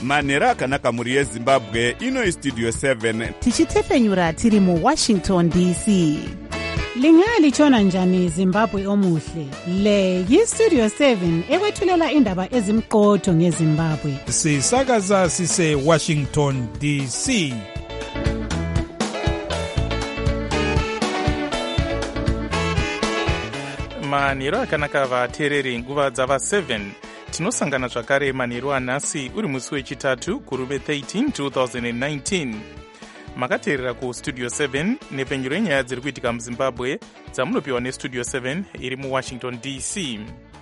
manhero akanaka mhuri yezimbabwe. Ino istudio 7 tichitefenyura tiri muWashington DC. Lingalitshona njani Zimbabwe omuhle? Le yistudio 7 ekwethulela indaba ezimqotho ngeZimbabwe. Sisakaza sise Washington DC. Manhero akanaka vateereri, nguva dzava 7 tinosangana zvakare manhero anhasi uri musi wechitatu kuruve 13 2019. Makateerera kustudio 7 nepfenyuro yenyaya dziri kuitika muZimbabwe dzamunopiwa nestudio 7 iri muWashington DC.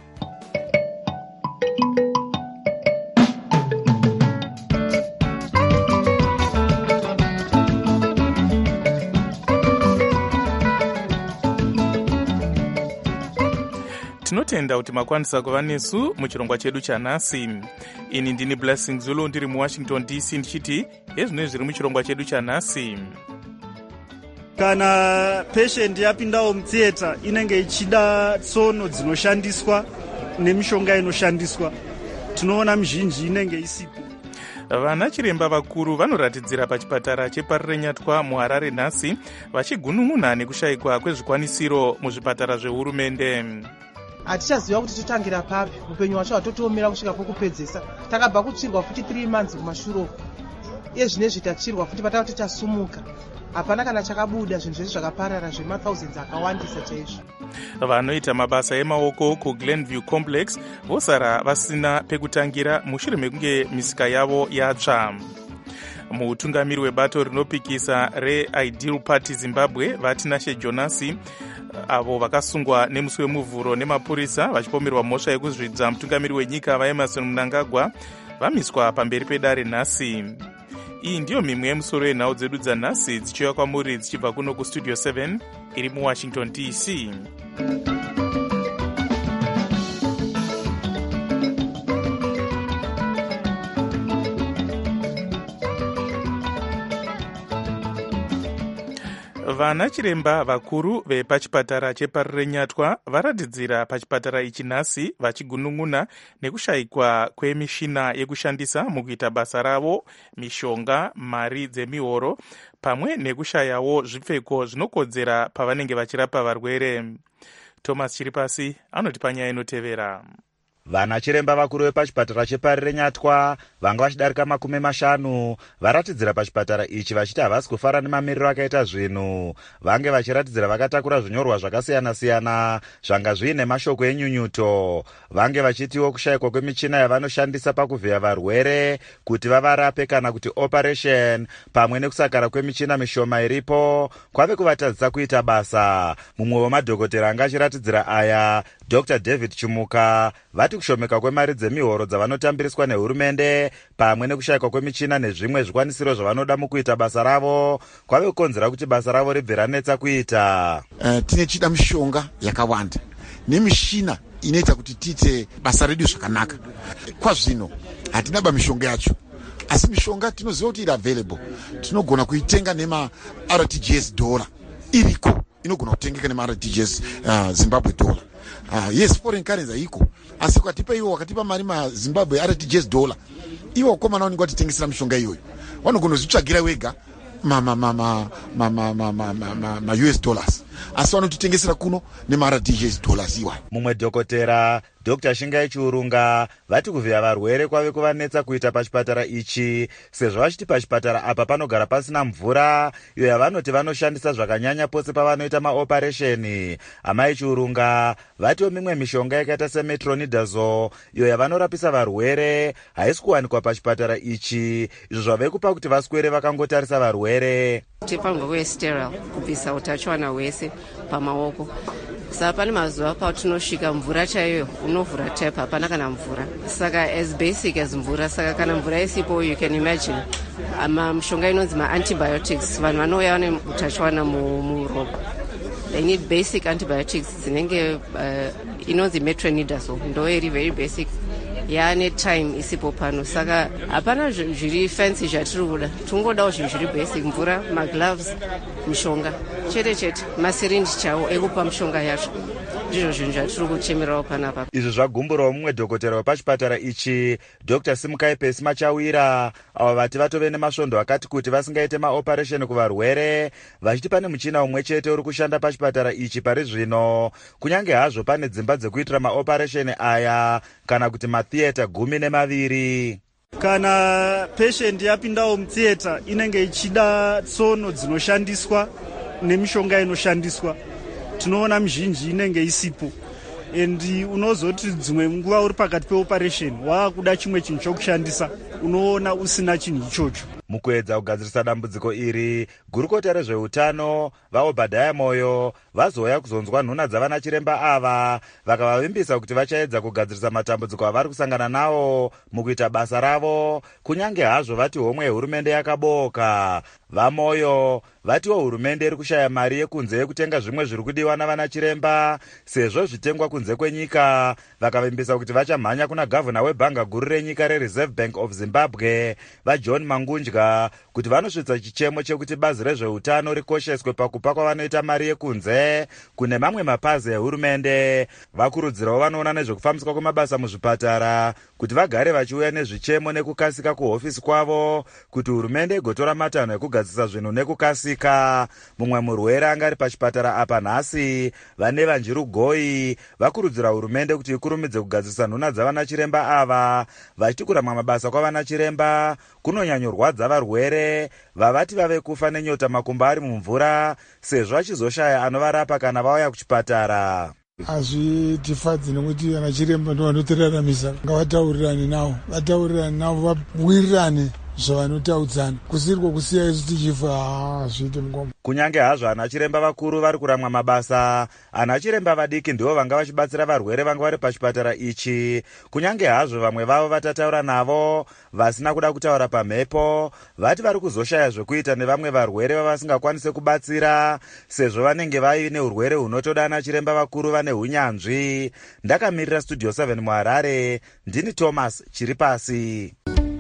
Tinotenda kuti makwanisa kuva nesu muchirongwa chedu chanhasi. Ini ndini Blessing Zulu ndiri muWashington DC ndichiti ezvino zviri muchirongwa chedu chanhasi. Kana patient yapindawo mutheater inenge ichida tsono dzinoshandiswa nemishonga inoshandiswa, tinoona mizhinji inenge isipo. Vana chiremba vakuru vanoratidzira pachipatara cheParirenyatwa muHarare nhasi vachigunun'una nekushayikwa kwezvikwanisiro muzvipatara zvehurumende. Hatichaziva kuti totangira papi, upenyu hwacho hatotiomera kusvika kwekupedzesa. Takabva kutsvirwa futi 3 months kumashure. Iye zvinezvi tatsvirwa futi patava tichasumuka. Hapana kana chakabuda, zvinhu zvese zvakaparara zvema-thousands akawandisa chaizvo. Vanoita mabasa emaoko kuGlenview Complex vosara vasina pekutangira mushure mekunge misika yavo yatsva. Mutungamiri webato rinopikisa reIdeal Party Zimbabwe vatinashe Jonasi avo vakasungwa nemusi wemuvhuro nemapurisa vachipomerwa mhosva yekuzvidza mutungamiri wenyika vaEmerson Mnangagwa vamiswa pamberi pedare nhasi. Iyi ndiyo mimwe yemusoro yenhau dzedu dzanhasi dzichiuya kwamuri dzichibva kuno kustudio 7 iri muWashington DC. Vana chiremba vakuru vepachipatara cheParirenyatwa varatidzira pachipatara ichi nhasi vachigunun'una nekushayikwa kwemishina yekushandisa mukuita basa ravo, mishonga, mari dzemihoro, pamwe nekushayawo zvipfeko zvinokodzera pavanenge vachirapa varwere. Thomas Chiripasi anotipa nyaya inotevera. Vana chiremba vakuru vepachipatara cheParirenyatwa vanga vachidarika 50 varatidzira pachipatara ichi vachiti havasi kufara nemamiriro akaita zvinhu. Vange vachiratidzira vakatakura zvinyorwa zvakasiyana-siyana zvanga zviine mashoko enyunyuto. Vange vachitiwo kushayikwa kwemichina yavanoshandisa pakuvhiya varwere kuti vavarape kana kuti operation, pamwe nekusakara kwemichina mishoma iripo kwave kuvatadzisa kuita basa. Mumwe wemadhokotera anga achiratidzira aya, Dr. David Chimuka, vati kushomeka kwemari dzemihoro dzavanotambiriswa nehurumende pamwe nekushayikwa kwemichina nezvimwe zvikwanisiro zvavanoda mukuita basa ravo kwave kukonzera kuti basa ravo ribve ranetsa kuita. Tine chida mishonga yakawanda nemishina inoita kuti tiite basa redu zvakanaka. Kwazvino hatina mishonga yacho, asi mishonga tinoziva kuti iri available. Tinogona kuitenga nema-RTGS dollar iriko, inogona kutengeka nema-RTGS Zimbabwe dollar. Yes, foreign currency haiko, asi ukatipa iwo wakatipa mari maZimbabwe RTGS dollar, iwo wakomana wanenge watitengesera mishonga iyoyo vanogona kuzvitsvagira wega ma-US dollars, asi vanotitengesera kuno nema-RTGS dollars iwayo. Mumwe dhokotera Dr. Shingai Chiurunga vati kuvhiya varwere kwave kuvanetsa kuita pachipatara ichi sezvo vachiti pachipatara apa panogara pasina mvura iyo yavanoti vanoshandisa zvakanyanya pose pavanoita maoperesheni. Amai Chiurunga vatiwo mimwe mishonga yakaita semetronidazole iyo yavanorapisa varwere haisi kuwanikwa pachipatara ichi, izvo zvave kupa kuti vaswere vakangotarisa varwere. Tipango kwe-sterile kubvisa utachiwana hwese pamaoko. Saka pane mazuva patinosvika mvura chaiyo unovhura tap hapana kana mvura. Saka as basic as mvura, saka kana mvura isipo you can imagine mishonga inonzi ma-antibiotics, vanhu vanouya vane utachiwana muropa. They need basic antibiotics dzinenge inonzi metronidazole, ndo iri very basic. Yaane time isipo pano, saka hapana zviri fancy zvatiri kuda, tingodawo zvinhu zviri basic, mvura, magloves, mishonga chete masirindi chawo ekupa mishonga yacho. Ndizvo zvinhu zvatiri kuchemerawo panapa. Izvi zvagumburawo mumwe dhokotera wepachipatara ichi, Dr. Simukai Pesi Machawira, avo vati vatove nemasvondo akati kuti vasingaite maoparesheni kuvarwere, vachiti pane muchina umwe chete uri kushanda pachipatara ichi pari zvino, kunyange hazvo pane dzimba dzekuitira maoparesheni aya kana kuti mathiyeta 12. Kana patient yapindawo mutheater inenge ichida tsono dzinoshandiswa nemishonga inoshandiswa, tinoona mizhinji inenge isipo, and unozoti dzimwe nguva uri pakati peoperation waakuda chimwe chinhu chokushandisa, unoona usina chinhu ichocho. Mukuedza kugadzirisa dambudziko iri, gurukota rezveutano vaObhadhaya Moyo vazouya kuzonzwa nhuna dzavana chiremba ava, vakavavimbisa kuti vachaedza kugadzirisa matambudziko avari kusangana nawo mukuita basa ravo, kunyange hazvo vati homwe yehurumende yakaboka. VaMoyo vatiwo hurumende iri kushaya mari yekunze yekutenga zvimwe zviri kudiwa navana chiremba sezvo zvitengwa kunze kwenyika, vakavimbisa kuti vachamhanya kuna gavhuna webhanga guru renyika reReserve Bank of Zimbabwe vaJohn Mangunja kuti vanosvitsa chichemo chekuti bazi rezveutano rikosheswe pakupa kwavanoita mari yekunze kune mamwe mapazi ehurumende. Vakurudzirawo vanoona nezvekufambiswa kwemabasa muzvipatara kuti vagare vachiuya nezvichemo nekukasika kuhofisi kwavo kuti hurumende igotora matanho ekugadzisa zvinhu nekukasika. Mumwe murwere angari pachipatara apa nhasi, vane vanjirugoi vakurudzira hurumende kuti ikurumidze kugadzisa nhuna dzavana chiremba ava, vachiti kuramba mabasa kwavana chiremba kunonyanyorwadza varwere vavati vave kufa nenyota makumba ari mumvura sezvo achizoshaya anovarapa kana vauya kuchipatara. Hazvitifadzi nekuti vana chiremba ndovanotoraramisa, ngavataurirane navo vawirirane zvavanotaudzana, kusiriko kusiya isu tichifa zviite mugombo. Kunyange hazvo ana chiremba vakuru vari kuramwa mabasa, ana chiremba vadiki ndivo vanga vachibatsira varwere vanga vari pachipatara ichi. Kunyange hazvo vamwe vavo vatataura navo vasina kuda kutaura pamhepo, vati vari kuzoshaya zvekuita nevamwe varwere vavasingakwanise kubatsira sezvo vanenge vaine urwere hunotoda ana chiremba vakuru vane hunyanzvi. Ndakamirira Studio 7 muHarare, ndini Thomas Chiripasi.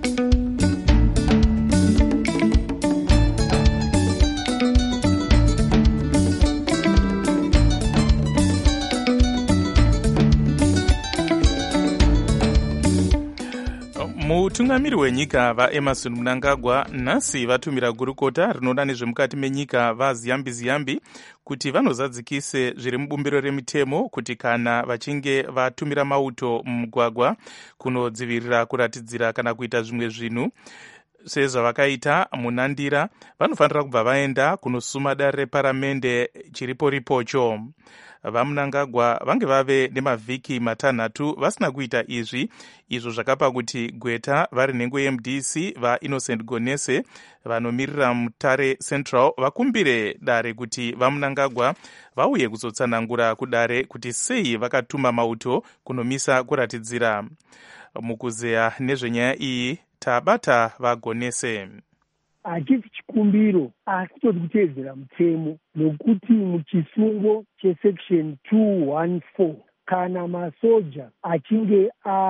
Mutungamiri wenyika vaEmerson Mnangagwa nhasi vatumira gurukota rinoda nezvemukati menyika vaZiyambi kuti vanozadzikise zviri mubumbiro remitemo kuti kana vachinge vatumira mauto mumugwagwa kunodzivirira kuratidzira kana kuita zvimwe zvinhu sezvavakaita munandira, vanofanira kubva vaenda kunosuma dare reparamende chiripo ripocho. VaMnangagwa vange vave nemavhiki matanhatu vasina kuita izvi, izvo zvakapa kuti Gweta vari nhengo yeMDC vaInnocent Gonese vanomirira Mutare Central vakumbire dare kuti vaMnangagwa vauye kuzotsanangura kudare kuti sei vakatuma mauto kunomisa kuratidzira. Mukuzeya nezvenyaya iyi tabata vaGonese. Hachisi chikumbiro asi toti kuteedzera mutemo, nokuti muchisungo chesection 214 kana masoja achinge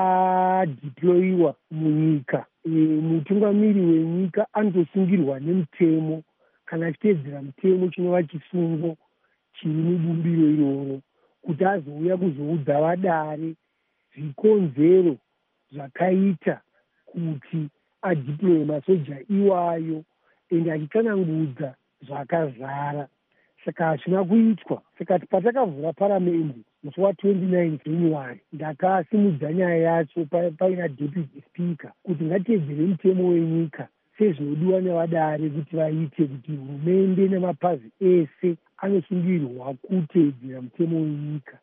adeployiwa munyika, mutungamiri wenyika anotosungirwa nemutemo kana achiteedzera mutemo chinova chisungo chiri mubumbiro iroro, kuti azouya kuzoudza vadare zvikonzero zvakaita kuti adeploye masoja iwayo ende achitsanangudza zvakazara. Saka hazvina kuitwa. Saka patakavhura paramende musi wa29 January ndakasimudza nyaya yacho paina deputy speaker kuti ngatiedzere mutemo wenyika sezvinodiwa nevadare kuti vaite, kuti hurumende nemapazi ese anosungirwa kuteedzera mutemo wenyika.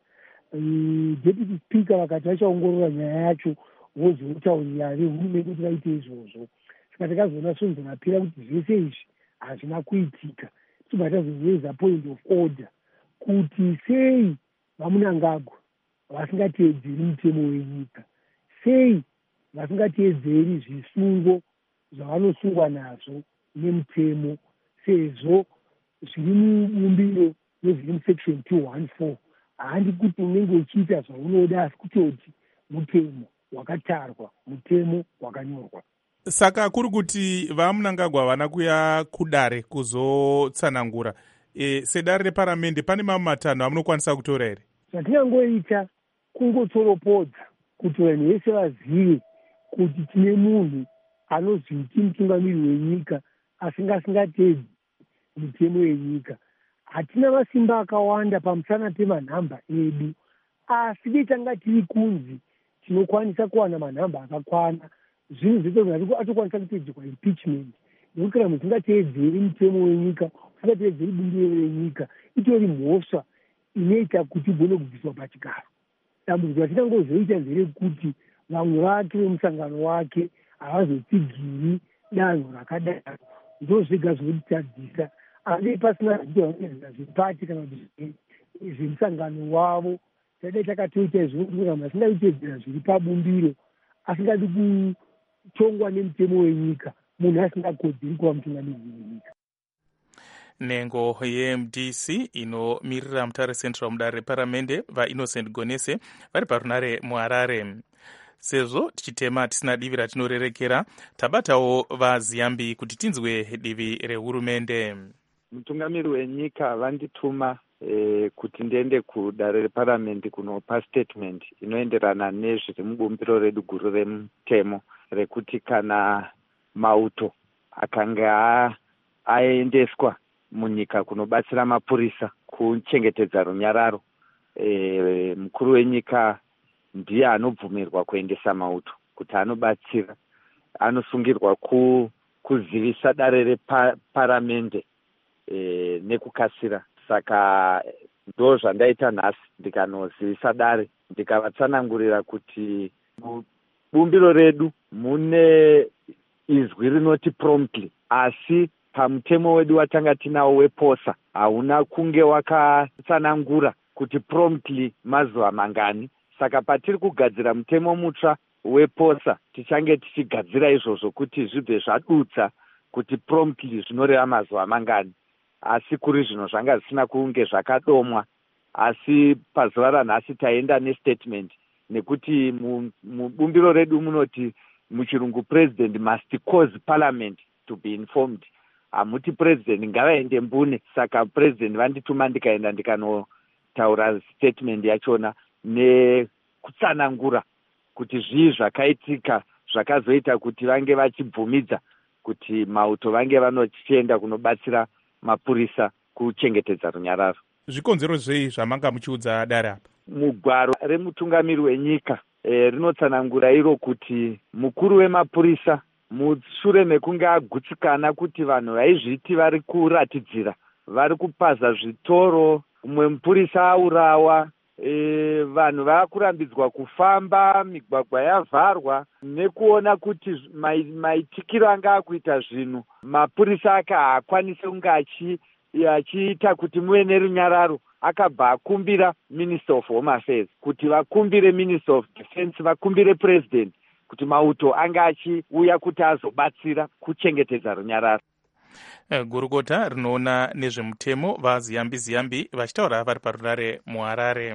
Deputy speaker vakati vachaongorora nyaya yacho vozotaurira vehurumende kuti vaite izvozvo. Saka takazoona svonzo rapera kuti zvese izvi hazvina kuitika, tobva tazoreza point of order kuti sei vaMnangagwa vasingateedzeri mutemo wenyika, sei vasingateedzeri zvisungo zvavanosungwa nazvo nemutemo, sezvo zviri mubumbiro nezviri musection 214. Handi kuti unenge uchiita zvaunoda, asi kutoti mutemo wakatarwa, mutemo wakanyorwa. Saka kuri kuti vaMnangagwa vana kuya kudare kuzotsanangura sedare reparamende pane mamwe matanho amunokwanisa kutora here? zvatingangoita kungotoropodza kuti vanhu vese vazive kuti tine munhu anozviti mutungamiri wenyika asingateedzi mitemo yenyika. Hatina masimba akawanda pamusana pemanhamba edu, asi detanga tiri kunzi tinokwanisa kuwana manhamba akakwana. Zvinhu zvese atokwanisa kutedzerwa impeachment nekuti kana munhu tingateedzeri mitemo wenyika, usingateedzeri bumbiro renyika, itori mhosva inoita kuti ugone kubviswa pachigaro. Dambudziko ratinangozoita nderekuti vamwe vake vemusangano wake havazotsigiri danho rakadaro. Ndo zvega zvinotitadzisa, asi pasina zvidoanezera zvepati kana kuti zvemusangano wavo. Tadai takatoita izvozvo kuti kana asingazvitedzera zviri pabumbiro, asingadi kutongwa nemitemo wenyika, munhu asingakodzeri kuva mutungamiri wenyika. Nhengo yeMDC inomirira Mutare Central mudare reparamende vaInnocent Gonese vari parunare muHarare. Sezvo tichitema tisina divi ratinorerekera, tabatawo vaZiyambi kuti tinzwe divi rehurumende. Mutungamiri wenyika vandituma kuti ndiende kudare reparamende kunopa statement inoenderana nezviri mubumbiro redu guru remutemo rekuti kana mauto akanga aendeswa munyika kunobatsira mapurisa kuchengetedza runyararo, mukuru wenyika ndiye anobvumirwa kuendesa mauto kuti anobatsira, anosungirwa kuzivisa dare reparamende nekukasira. Saka ndo zvandaita nhasi, ndikanozivisa dare ndikavatsanangurira kuti bumbiro redu mune izwi rinoti promptly, asi pamutemo wedu watanga tinawo weposa hauna kunge wakatsanangura kuti promptly mazuva mangani. Saka patiri kugadzira mutemo mutsva weposa tichange tichigadzira izvozvo kuti zvibve zvadutsa kuti promptly zvinoreva mazuva mangani, asi kuri zvino zvanga zvisina kunge zvakadomwa. Asi pazuva ranhasi taenda nestatement nekuti mubumbiro redu munoti muchirungu president must cause parliament to be informed. Hamuti president ngavaende mbune. Saka president vandituma ndikaenda ndikanotaura statement yachona nekutsanangura kuti zvii zvakaitika zvakazoita kuti vange vachibvumidza kuti mauto vange vanochienda kunobatsira mapurisa kuchengetedza runyararo. Zvikonzero zvei zvamanga muchiudza dare apa? Mugwaro remutungamiri wenyika rinotsanangura iro kuti mukuru wemapurisa mushure mekunge agutsikana kuti vanhu vaizviti vari kuratidzira, vari kupaza zvitoro, umwe mupurisa aurawa, vanhu vakurambidzwa kufamba, migwagwa yavharwa, nekuona kuti maitikiro anga akuita zvinhu mapurisa ake haakwanisi kunge achiita kuti muve nerunyararo, akabva akumbira Minister of Home Affairs kuti vakumbire Minister of Defense, vakumbire President kuti mauto anga achiuya kuti azobatsira kuchengetedza runyararo. Gurukota rinoona nezvemutemo vaZiyambi vachitaura vari parunare muHarare.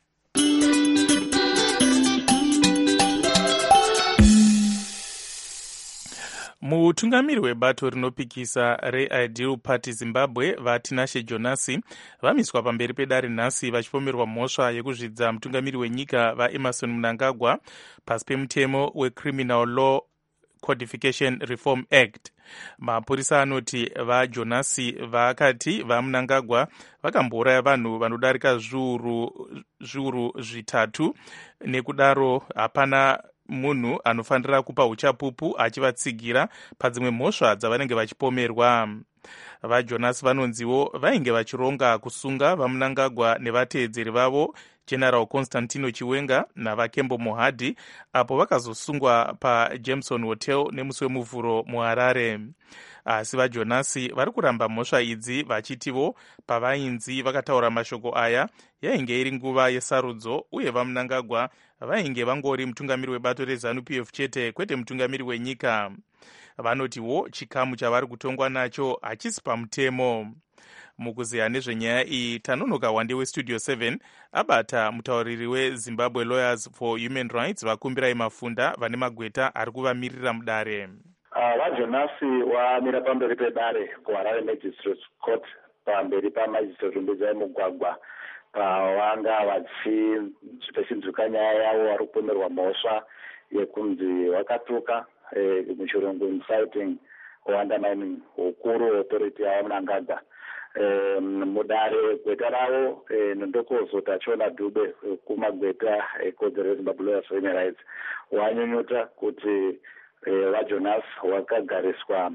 Mutungamiri webato rinopikisa reIdeal Party Zimbabwe vaTinashe Jonasi vamiswa pamberi pedare nhasi vachipomerwa mhosva yekuzvidza mutungamiri wenyika vaEmmerson Mnangagwa pasi pemutemo weCriminal Law Codification Reform Act. Mapurisa anoti vaJonasi vakati vaMnangagwa vakambouraya vanhu vanodarika zviuru zvitatu, nekudaro hapana munhu anofanira kupa uchapupu achivatsigira padzimwe mhosva dzavanenge vachipomerwa. VaJonasi vanonziwo vainge vachironga kusunga vaMnangagwa nevateedzeri vavo General Constantino Chiwenga navaKembo Mohadi, apo vakazosungwa paJameson Hotel nemusi wemuvhuro muHarare. Asi vaJonasi vari kuramba mhosva idzi vachitivo pavainzi vakataura mashoko aya yainge iri nguva yesarudzo, uye vaMnangagwa vainge vangori mutungamiri webato reZANU-PF chete, kwete mutungamiri wenyika. Vanotiwo chikamu chavari kutongwa nacho hachisi pamutemo. Mukuziya nezvenyaya iyi, tanonoka wande weStudio 7 abata mutauriri weZimbabwe Lawyers for Human Rights vakumbirai Mafunda vane magweta ari kuvamirira mudare. vajonasi wamira pamberi pedare kuharare magistrate court pamberi pamajistrate mbidzai mugwagwa pavanga vachipechinzuka nyaya yavo vari kupomerwa mhosva yekunzi wakatuka muchirungu inciting undermining hukuru authority yavo munangagwa. Mudare gweta ravo nondokozo tachiona Dube kumagweta ekodzero yeZimbabwe Lawyers for Human Rights wanyunyuta kuti vaJonas wakagariswa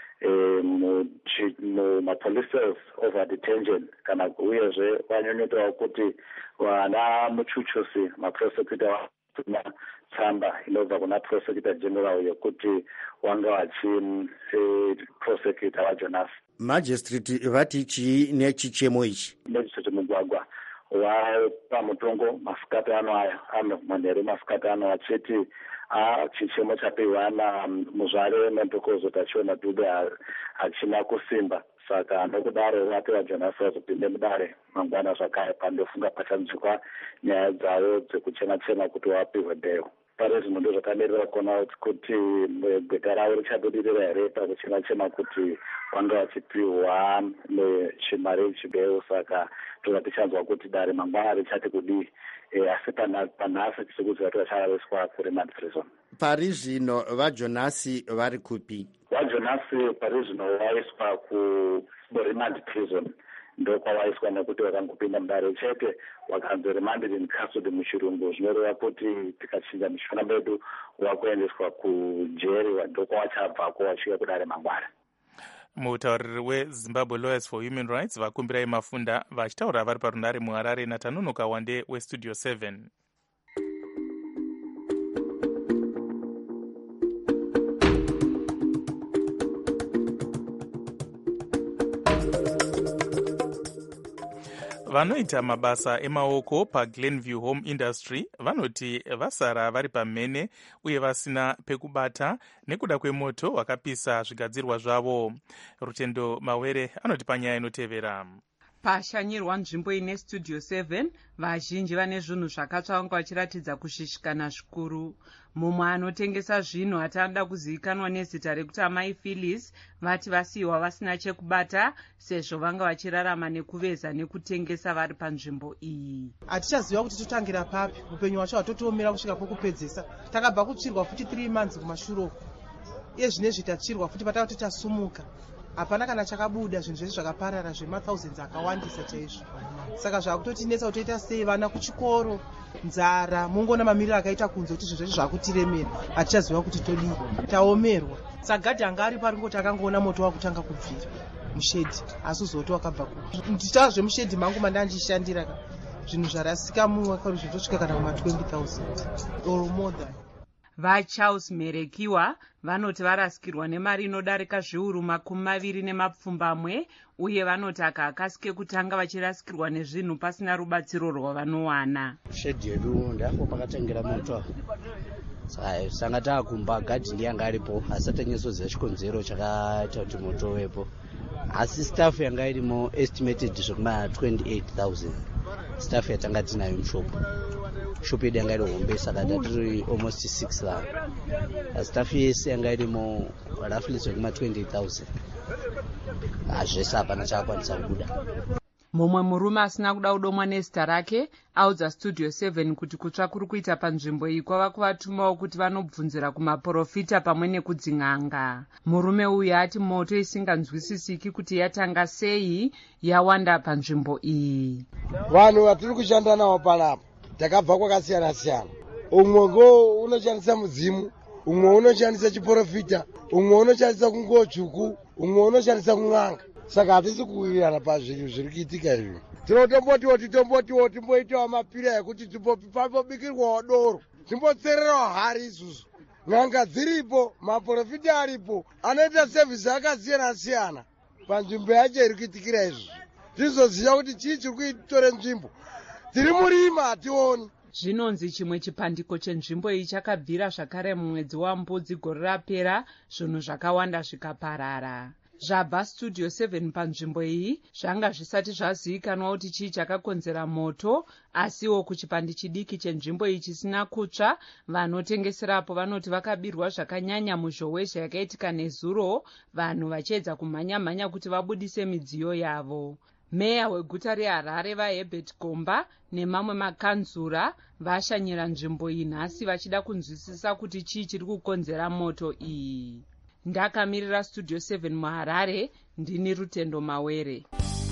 mumapolice cells over detention kana uyezve wanyunyutawo kuti vana muchuchusi maprosecutor vatuma tsamba inobva kuna prosecutor general yekuti wanga vachiprosecute vaJonas. Magistrate vati chii nechichemo ichi? Magistrate mugwagwa wapamutongo masikati ano manheru masikati ano achiti chichemo chapiwa muzvare mentokozo tachiona Dube hachina kusimba, saka nokudaro vati vaJonas vazopinde mudare mangwana zvakare pandofunga pachanzwikwa nyaya dzavo dzekuchema kuti vapiwe bhero. Pari zvino ndo zvakamirira kuona kuti gweta ravo richabudirira here pakuchema kuti vanga vachipiwa nechimari chibhero, saka toda tichanzwa kuti dare mangwana richati kudii. Asi panhasi tichikuziva kuti vacharariswa kuremand prison. Pari zvino vaJonasi vari kupi? vaJonasi pari zvino vaiswa kuremand prison, ndokwavaiswa nekuti vakangopinda mudare chete vakanzi remanded in custody muchirungu, zvinoreva kuti tikachinja mishona medu wakuendeswa kujeri ndokwavachabvako vachika kudare mangwana. Mutauriri weZimbabwe Lawyers for Human Rights vakumbirai Mafunda vachitaura vari parunare muHarare naTanonoka Wande weStudio 7. Vanoita mabasa emaoko paGlenview Home Industry vanoti vasara vari pamhene uye vasina pekubata nekuda kwemoto wakapisa zvigadzirwa zvavo. Rutendo Mawere anoti panyaya inotevera. Pashanyirwa nzvimbo ine Studio 7 vazhinji vane zvinhu zvakatsva vanga vachiratidza kushishikana zvikuru. Mumwe anotengesa zvinhu atanoda kuzivikanwa nezita rekuti amai Phyllis vati vasiyiwa vasina chekubata sezvo vanga vachirarama nekuveza nekutengesa vari panzvimbo iyi. Hatichaziva kuti totangira papi, upenyu hwacho hwatotiomera kusvika pokupedzesa. Takabva kutsvirwa futi 3 months kumashure. Iye zvinezvi tatsvirwa futi patava tasumuka. Hapana kana chakabuda, zvinhu zvese zvakaparara zvema-thousands akawandisa chaizvo. Saka zvakutotinetsa kuti toita sei, vana kuchikoro, nzara, mungoona mamiriro akaita kunze kuti zvinhu zvese zvakutiremera. Hatichaziva kuti todii, taomerwa. Sagadhi anga ari pari ngoti akangoona moto wakutanga kubvira mushedhi, asi uzoti wakabva kupi. Ndichitaura zvemushedhi mangu mandandishandira zvinhu zvarasika mumwe kwari zvitosvika kana kuma-20,000 or more than. VaCharles Merekiwa vanoti varasikirwa nemari inodarika zviuru 20 uye vanoti aka akasike kutanga vachirasikirwa nezvinhu pasina rubatsiro rwavanowana. Shedhi yedu ndako pakatengera moto. Sanga taakumba gadhi yanga aripo asi atanyasoziva chikonzero chakaita kuti moto wepo. Asi staff yanga irimo estimated zvekuma 28,000. Staff yatanga tinayo mushopu. Shopu yedu yanga iri hombe saka tatiri almost 6,000. Staff yese yanga irimo roughly zvekuma 28,000. Zvese hapana chakakwanisa kubuda. Mumwe murume asina kuda kudomwa nezita rake audza Studio 7 kuti kutsva kuri kuita panzvimbo iyi kwava kuvatumawo kuti vanobvunzira kumaprofita pamwe nekudzin'anga. Murume uyu ati moto isinganzwisisiki kuti yatanga sei yawanda panzvimbo iyi. Vanhu vatiri kushanda navo panapa takabva kwakasiyana siyana. Umwe ngo unoshandisa mudzimu, umwe unoshandisa chiprofita, umwe unoshandisa kungotsvuku, umwe unoshandisa kun'anga. Saka hatisi kuwirirana pazvinhu zviri kuitika izvi. Tinombotiwo timboitawo mapira ekuti pambobikirwawo doro, timbotsererawo hari isusu. N'anga dziripo, maprofita aripo, anoita sevhisi akasiyana siyana panzvimbo yacho iri kuitikira izvi. Tizoziva kuti chii chiri kuitore nzvimbo. Tiri murima hationi. Zvinonzi chimwe chipandiko chenzvimbo iyi chakabvira zvakare mumwedzi waMbudzi gore rapera, zvinhu zvakawanda zvikaparara. zvabva studio 7 panzvimbo iyi zvanga zvisati zvazivikanwa kuti chii chakakonzera moto, asiwo kuchipandi chidiki chenzvimbo iyi chisina kutsva, vanotengeserapo vanoti vakabirwa zvakanyanya muzhowezha yakaitika nezuro, vanhu vachiedza kumhanya-mhanya kuti vabudise midziyo yavo. Meya weguta reHarare vaHerbert Gomba nemamwe makanzura vashanyira nzvimbo iyi nhasi vachida kunzwisisa kuti chii chiri kukonzera moto iyi. Ndakamirira studio 7 muHarare, ndini Rutendo Mawere.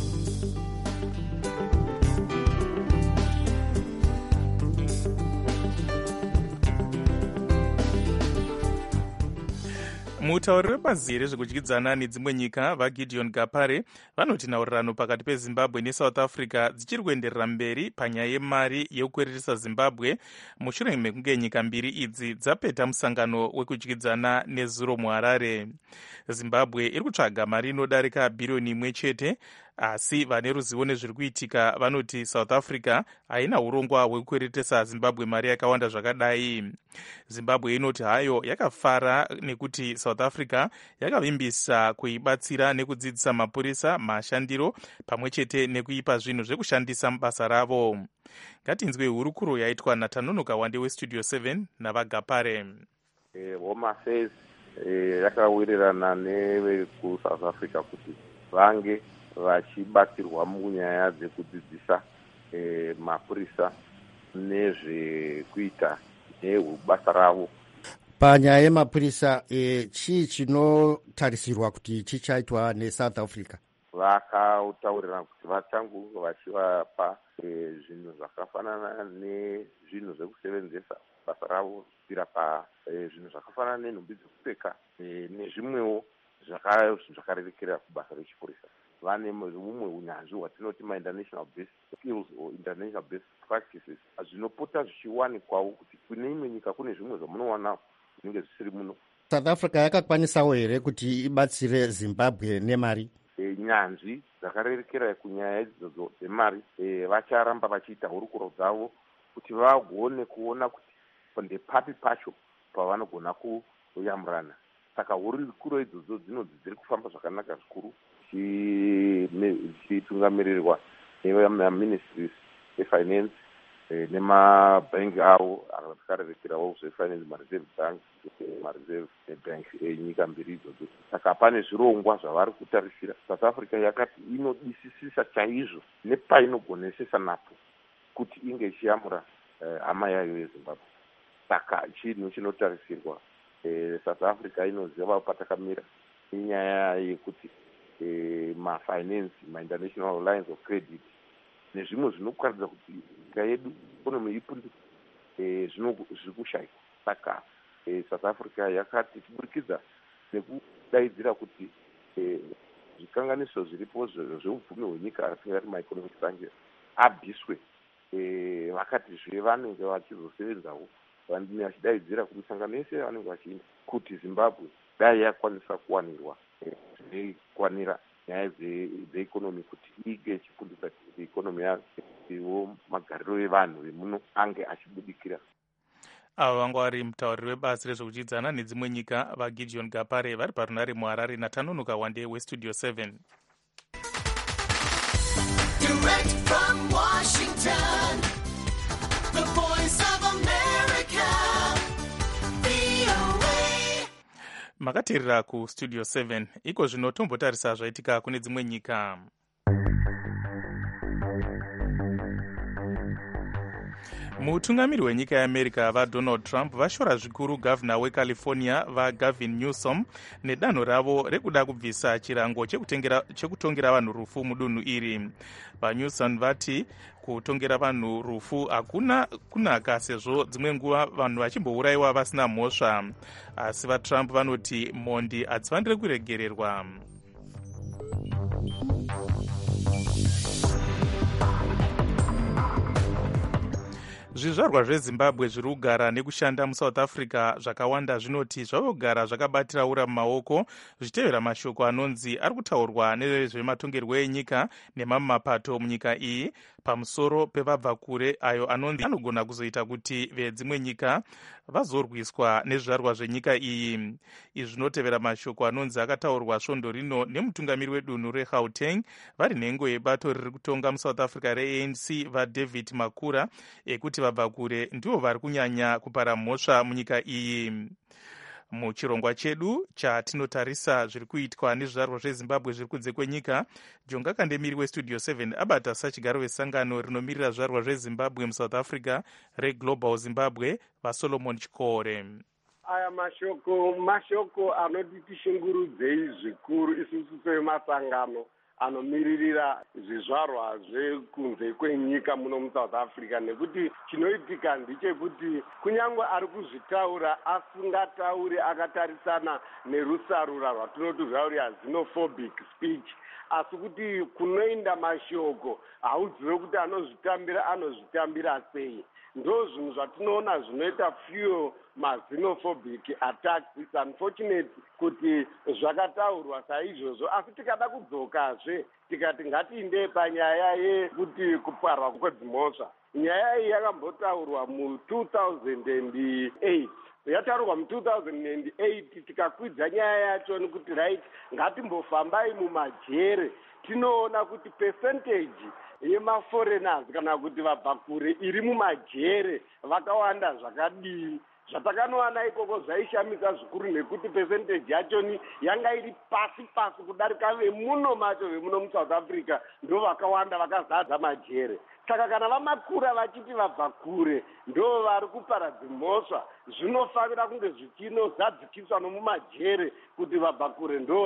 mutauri webazi rezvekudyidzana nedzimwe nyika vaGideon Gapare vanoti nhaurirano pakati peZimbabwe neSouth Africa dzichiri kuenderera mberi panyaya yemari yekukweretesa Zimbabwe mushure mekunge nyika mbiri idzi dzapeta musangano wekudyidzana nezuro muHarare. Zimbabwe iri kutsvaga mari inodarika bhiriyoni 1 chete, asi vane ruzivo nezviri kuitika vanoti South Africa haina urongwa hwekukweretesa Zimbabwe mari yakawanda zvakadai. Zimbabwe inoti hayo yakafara nekuti South Africa yakavimbisa kuibatsira nekudzidzisa mapurisa mashandiro pamwe chete nekuipa zvinhu zvekushandisa mubasa ravo. Ngatinzwe hurukuro yaitwa naTanonoka Wande weStudio 7 navaGapare. Home Affairs yakawirirana nevekuSouth Africa kuti vange vachibatsirwa munyaya dzekudzidzisa mapurisa nezvekuita nebasa ravo. Panyaya yemapurisa chii chinotarisirwa kuti chichaitwa neSouth Africa? Vakataurirana kuti vachangu vachivapa zvinhu zvakafanana nezvinhu zvekusevenzesa basa ravo kubvira pazvinhu zvakafanana nenhumbi dzekupfeka nezvimwewo zvakarerekera kubasa rechipurisa. Vane humwe unyanzvi hwatinoti ma-international based skills or international based practices zvinopota zvichiwanikwawo kuti kune imwe nyika kune zvimwe zvamunowana zvinenge zvisiri muno. South Africa yakakwanisawo here kuti ibatsire Zimbabwe nemari? Nyanzvi dzakarerekera kunyaya idzodzo dzemari vacharamba vachiita hurukuro dzavo kuti vagone kuona kuti ndepapi pacho pavanogona kuyamurana. Saka hurukuro idzodzo dzinodzi dziri kufamba zvakanaka zvikuru zvichitungamirirwa nemaministries efinance nemabhangi avo akarerekerawo zvefinance, mareserve bank, mareserve bank enyika mbiri idzodzo. Saka pane zvirongwa zvavari kutarisira. South Africa yakati inodisisisa chaizvo nepainogonesesa napo kuti inge ichiyamura hama yayo yeZimbabwe. Saka chinhu chinotarisirwa. South Africa inoziva patakamira inyaya yekuti mafinance, ma-international lines of credit nezvimwe zvinokuratidza kuti nyika yedu ikonomi ipundi zviri kushaikwa. Saka South Africa yakati kuburikidza nekudaidzira kuti zvikanganiso zviripo zveupfumi hwenyika atingati ma-economic sanctions abviswe, vakati vanenge vachizosevenzawo vachidaidzira kumisangano yese yavanenge vachiinda kuti Zimbabwe dai yakwanisa kuwanirwa zvinokwanira nyaya dzeikonomi kuti ige ichipundisa kuti ikonomi yawo magariro evanhu vemuno ange achibudikira. Ava vanga vari mutauriri webasi rezvekudyidzana nedzimwe nyika vaGideon Gapare vari parunare muHarare naTanonoka Wande weStudio 7. Direct from Washington, the voice of America, VOA. Makateerera kuStudio 7. Iko zvino tombotarisa zvaitika kune dzimwe nyika. Mutungamiri wenyika yeAmerica vaDonald Trump vashora zvikuru gavhina weCalifornia vaGavin Newsom nedanho ravo rekuda kubvisa chirango chekutongera vanhu rufu mudunhu iri. VaNewsom vati kutongera vanhu rufu hakuna kunaka sezvo dzimwe nguva vanhu vachimbourayiwa vasina mhosva. Asi vaTrump vanoti mhondi hadzifaniri kuregererwa. Zvizvarwa zveZimbabwe zviri kugara nekushanda muSouth Africa zvakawanda zvinoti zvava kugara zvakabatira ura mumaoko zvichitevera mashoko anonzi ari kutaurwa nezvematongerwo enyika nemamwe mapato munyika iyi pamusoro pevabva kure ayo anonzi anogona kuzoita kuti vedzimwe nyika vazorwiswa nezvizvarwa zvenyika iyi. Izvi zvinotevera mashoko anonzi akataurwa svondo rino nemutungamiri wedunhu reGauteng vari nhengo yebato riri kutonga muSouth Africa reANC vaDavid Makura ekuti vabva kure ndivo vari kunyanya kupara mhosva munyika iyi. Muchirongwa chedu chatinotarisa zviri kuitwa nezvizvarwa zveZimbabwe zviri kunze kwenyika, Jonga Kandemiri weStudio 7 abata sachigaro vesangano rinomirira zvizvarwa zveZimbabwe muSouth Africa reGlobal Zimbabwe vaSolomon Chikore. Aya mashoko anoti shungurudzei zvikuru isusu semasangano anomiririra zvizvarwa zvekunze kwenyika muno muSouth Africa, nekuti chinoitika ndechekuti kunyange ari kuzvitaura asingatauri akatarisana nerusarura rwatinoti rwauri xenophobic speech, asi kuti kunoenda mashoko hauzive kuti anozvitambira sei. Ndo zvinhu zvatinoona zvinoita fuel maxenophobic attacks. It's unfortunate kuti zvakataurwa saizvozvo, asi tikada kudzokazve tikati ngatiinde panyaya yekuti kuparwa kwedzimhosva. Nyaya iyi yakambotaurwa mu2008, yataurwa mu2008 tikakwidza nyaya yacho nekuti right ngatimbofambai mumajere tinoona kuti percentage yemaforeigners kana kuti vabva kure iri mumajere vakawanda zvakadii. Zvatakanowana ikoko zvaishamisa zvikuru nekuti percentage yachoni yanga iri pasi kudarika vemuno macho vemuno muSouth Africa ndo vakawanda vakazadza majere. Saka kana vamakura vachiti vabva kure ndo vari kuparadza mhosva, zvinofanira kunge zvichinozadzikiswa nomumajere kuti vabva kure ndo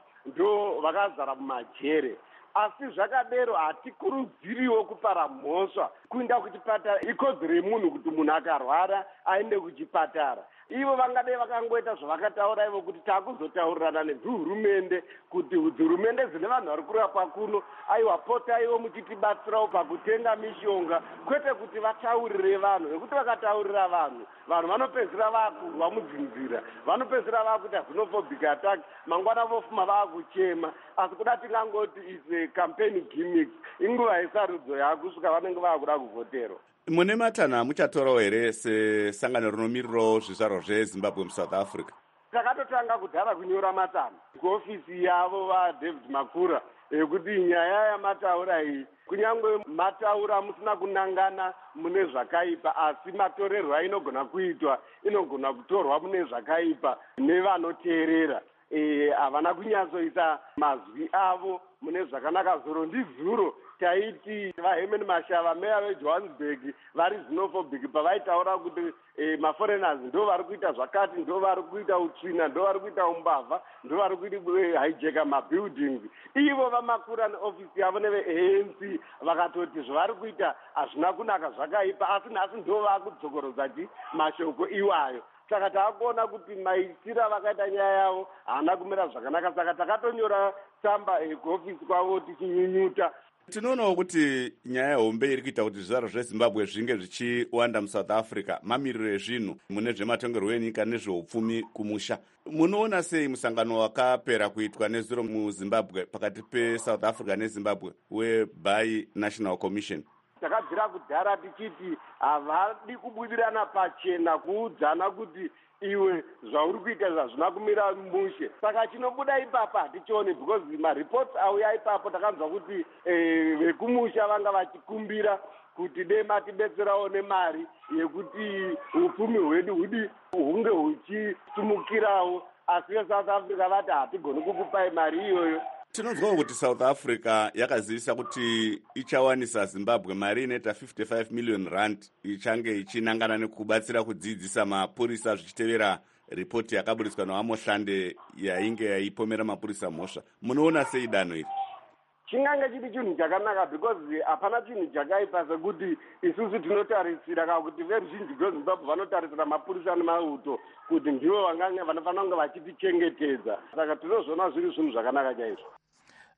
vakazara mumajere. Asi zvakadero hatikurudziriwo kupara mhosva. Kuenda kuchipatara ikodzero yemunhu kuti munhu akarwara aende kuchipatara. Ivo vangadai vakangoita zvavakataura ivo kuti takuzotaurirana nedzihurumende kuti dzihurumende dzine vanhu vari kurapwa kuno aiwa potaiwo muchitibatsirawo pakutenga mishonga, kwete kuti vataurire vanhu, nekuti vakataurira vanhu vanopedzisira vakurwa mudzinzira, vanopedzisira vakuita xenophobic attack, mangwana vofuma vakuchema. Asi kuda tingangoti is campaign gimmicks, inguva yesarudzo yakusvika vanenge vakuda kuvhotero. Mune matanha muchatorawo here sesangano rinomirirawo zvizvarwa zveZimbabwe muSouth Africa? Takatotanga kudhara kunyora matanha kuofisi yavo vaDavid Makura ekuti nyaya yamataura iyi kunyange mataura musina kunangana mune zvakaipa, asi matorerwo ainogona kuitwa inogona kutorwa mune zvakaipa nevanoteerera. Havana kunyatsoisa mazwi avo mune zvakanaka. Zuro ndizuro taiti vaHerman Mashava meya veJohannesburg vari xenophobic pavaitaura kuti maforeigners ndo vari kuita zvakati, ndo vari kuita utsvina, ndo vari kuita umbavha, ndo vari kuita hijacka mabuildings. Ivo vamakura neofisi yavo neveANC vakatoti zvavari kuita hazvina kunaka, zvakaipa, asi nhasi ndo vakudzokorodza mashoko iwayo. Saka taakuona kuti maitira vakaita nyaya yavo haana kumira zvakanaka. Saka takatonyora tsamba kuofisi kwavo tichinyunyuta. Tinoonawo kuti nyaya hombe iri kuita kuti zvizvarwa zveZimbabwe zvinge zvichiwanda muSouth Africa, mamiriro ezvinhu mune zvematongerwo enyika nezveupfumi kumusha. Munoona sei musangano wakapera kuitwa nezuro muZimbabwe pakati peSouth Africa neZimbabwe weBi-National Commission? Takabvira kudhara tichiti havadi kubudirana pachena kuudzana kuti iwe zvauri kuita zvazvina kumira mushe. Saka chinobuda ipapo hatichioni, because mareports auya ipapo takanzwa kuti vekumusha vanga vachikumbira kuti dei matibetserawo nemari yekuti upfumi hwedu hunge huchisumukirawo, asi veSouth Africa vati hatigoni kukupai mari iyoyo. Tinonzwawo kuti South Africa yakazivisa kuti ichawanisa Zimbabwe mari inoita 55 million rand ichange ichinangana nekubatsira kudzidzisa mapurisa zvichitevera ripoti yakaburiswa naVamohlande yainge yaipomera mapurisa mhosva. Munoona sei danho iri? Chingange chiri chinhu chakanaka, because hapana chinhu chakaipa sekuti isusu tinotarisira kana kuti veruzhinji rweZimbabwe vanotarisira mapurisa nemauto kuti ndivo vanofanira kunge vachitichengetedza. Saka tinozviona zviri zvinhu zvakanaka chaizvo.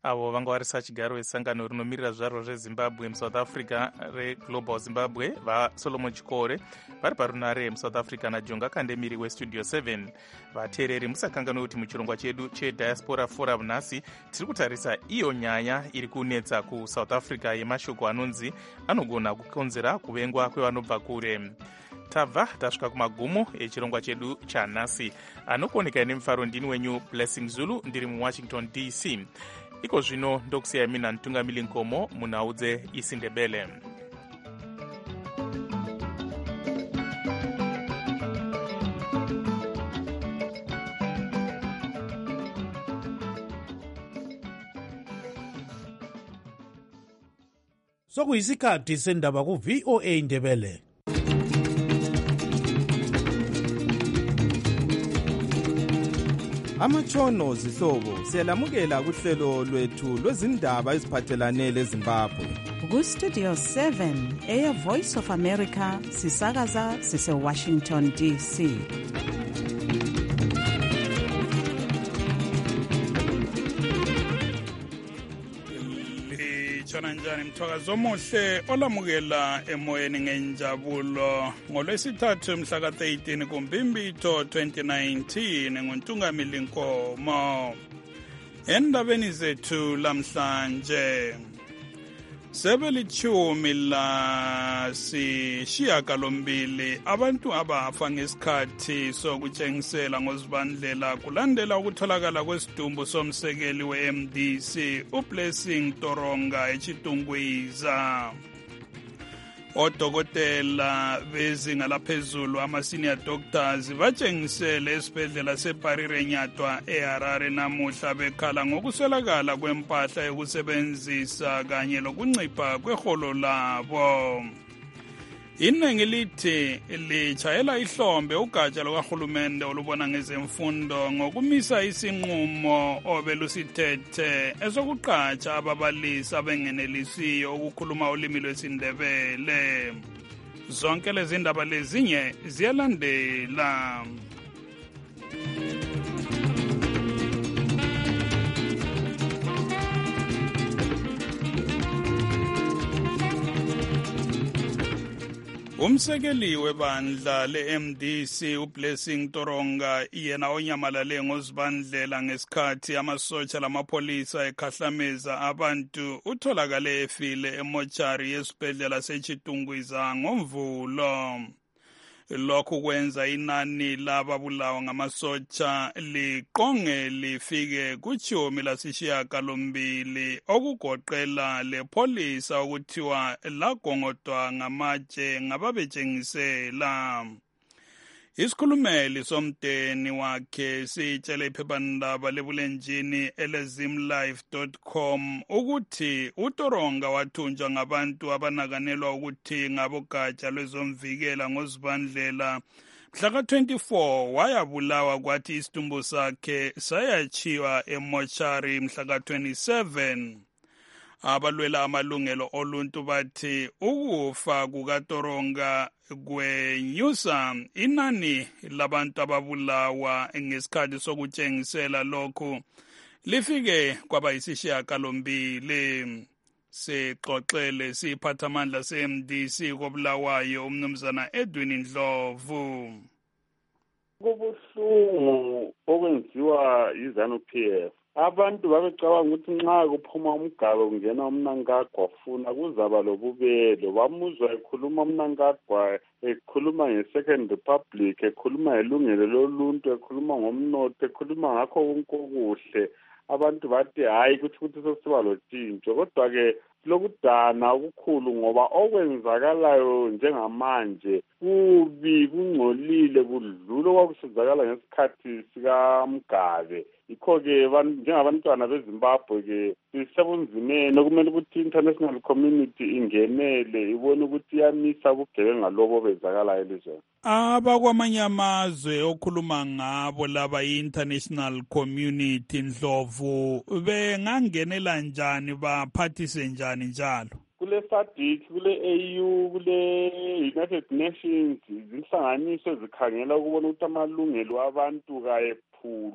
avo vanga varisa chigaro esangano rinomirira zvaro zvezimbabwe musouth africa reglobal zimbabwe vasolomon chikore vari parunare musouth africa najonga kandemiri westudio 7. vateereri musakanganwe kuti muchirongwa chedu chediaspora forum nhasi tiri kutarisa iyo nyaya iri kunetsa kusouth africa yemashoko anonzi anogona kukonzera kuvengwa kwevanobva kure. tabva tasvika kumagumo echirongwa chedu chanhasi. anokuoneka nemufaro ndini wenyu Blessing Zulu, ndiri muwashington DC. iko zvino ndokusiyai mina Ntungamili Nkomo munaudze isindebele. sokuyisikhathi sendaba ku-VOA Ndebele. amatshono zihlobo siyalamukela kuhlelo lwethu lwezindaba eziphathelane leZimbabwe. Ku-Studio 7 Air Voice of America sisakaza sise-Washington DC. Litshona njani mthwakazi omuhle olamukela emoyeni ngenjabulo ngolwesithathu mhla ka-13 kuMbimbitho 2019 nguNtungamili Nkomo. Endabeni zethu lamhlanje sebelithumi lasishiyagalombili abantu abafa ngesikhathi sokutshengisela ngozibandlela kulandela ukutholakala kwesidumbu somsekeli we-MDC uBlessing Toronga eChitungwiza. odokotela bezinga laphezulu ama-senior doctors batshengisele esibhedlela seParire Nyatwa eHarare namuhla bekhala ngokuswelakala kwempahla yokusebenzisa kanye lokuncipha kweholo labo. Iningi lithi litshayela ihlombe ugatsha lukahulumende olubona ngezemfundo ngokumisa isinqumo obelusithethe esokuqatsha ababalisi abengenelisiyo ukukhuluma ulimi lwesiNdebele. Zonke lezi ndaba lezinye ziyalandela. Umsekeli webandla le-MDC uBlessing Toronga yena onyamalale ngozibandlela ngesikhathi amasotsha lamapolisa ekhahlameza abantu utholakale efile emochari yesibhedlela seChitungwiza ngoMvulo. Lokhu kwenza inani lababulawa ngamasotsha liqonge lifike kuchumi lasishiyagalombili okugoqela lepolisa okuthiwa lagongodwa ngamatshe ngababetshengisela. Isikhulumeli somdeni wakhe sitshele iphephandaba lebulenjini elezimlife.com ukuthi uToronga wathunjwa ngabantu abanakanelwa ukuthi ngabogatsha lwezomvikela ngozibandlela. Mhla ka-24 wayabulawa kwathi isidumbu sakhe sayachiwa emochari mhla ka-27. Abalwela amalungelo oluntu bathi ukufa kukaToronga kwenyusa inani labantu ababulawa ngesikhathi sokutshengisela lokhu lifike kwaba yisishiyagalombili. Sixoxele siphathamandla se-MDC kobulawayo umnumzana Edwin Ndlovu. Kubuhlungu okwenziwa yiZANU-PF. Abantu babecabanga ukuthi nxa kuphuma umgaba kungena uMnangagwa funa kuzaba lobubele. Bamuzwa ekhuluma uMnangagwa ekhuluma nge-Second Republic, ekhuluma ngelungelo loluntu, ekhuluma ngomnotho, ekhuluma ngakho konke okuhle. Abantu bathi hayi ukuthi sesiba lotshintsho, kodwa-ke lokudana okukhulu ngoba okwenzakalayo njengamanje kubi kungcolile kudlula okwakusenzakala ngesikhathi sikaMgabe. Yikho-ke njengabantwana beZimbabwe-ke sisebunzimeni okumele ukuthi i-international community ingenele ibone ukuthi iyamisa ubugebenga lobo obenzakalayo elizweni. Abakwamanye amazwe okhuluma ngabo laba i-international community Ndlovu bengangenela njani baphathise njani njalo? Kule SADC, kule AU, kule United Nations, zinhlanganiso ezikhangela ukubona ukuthi amalungelo abantu kayephulwa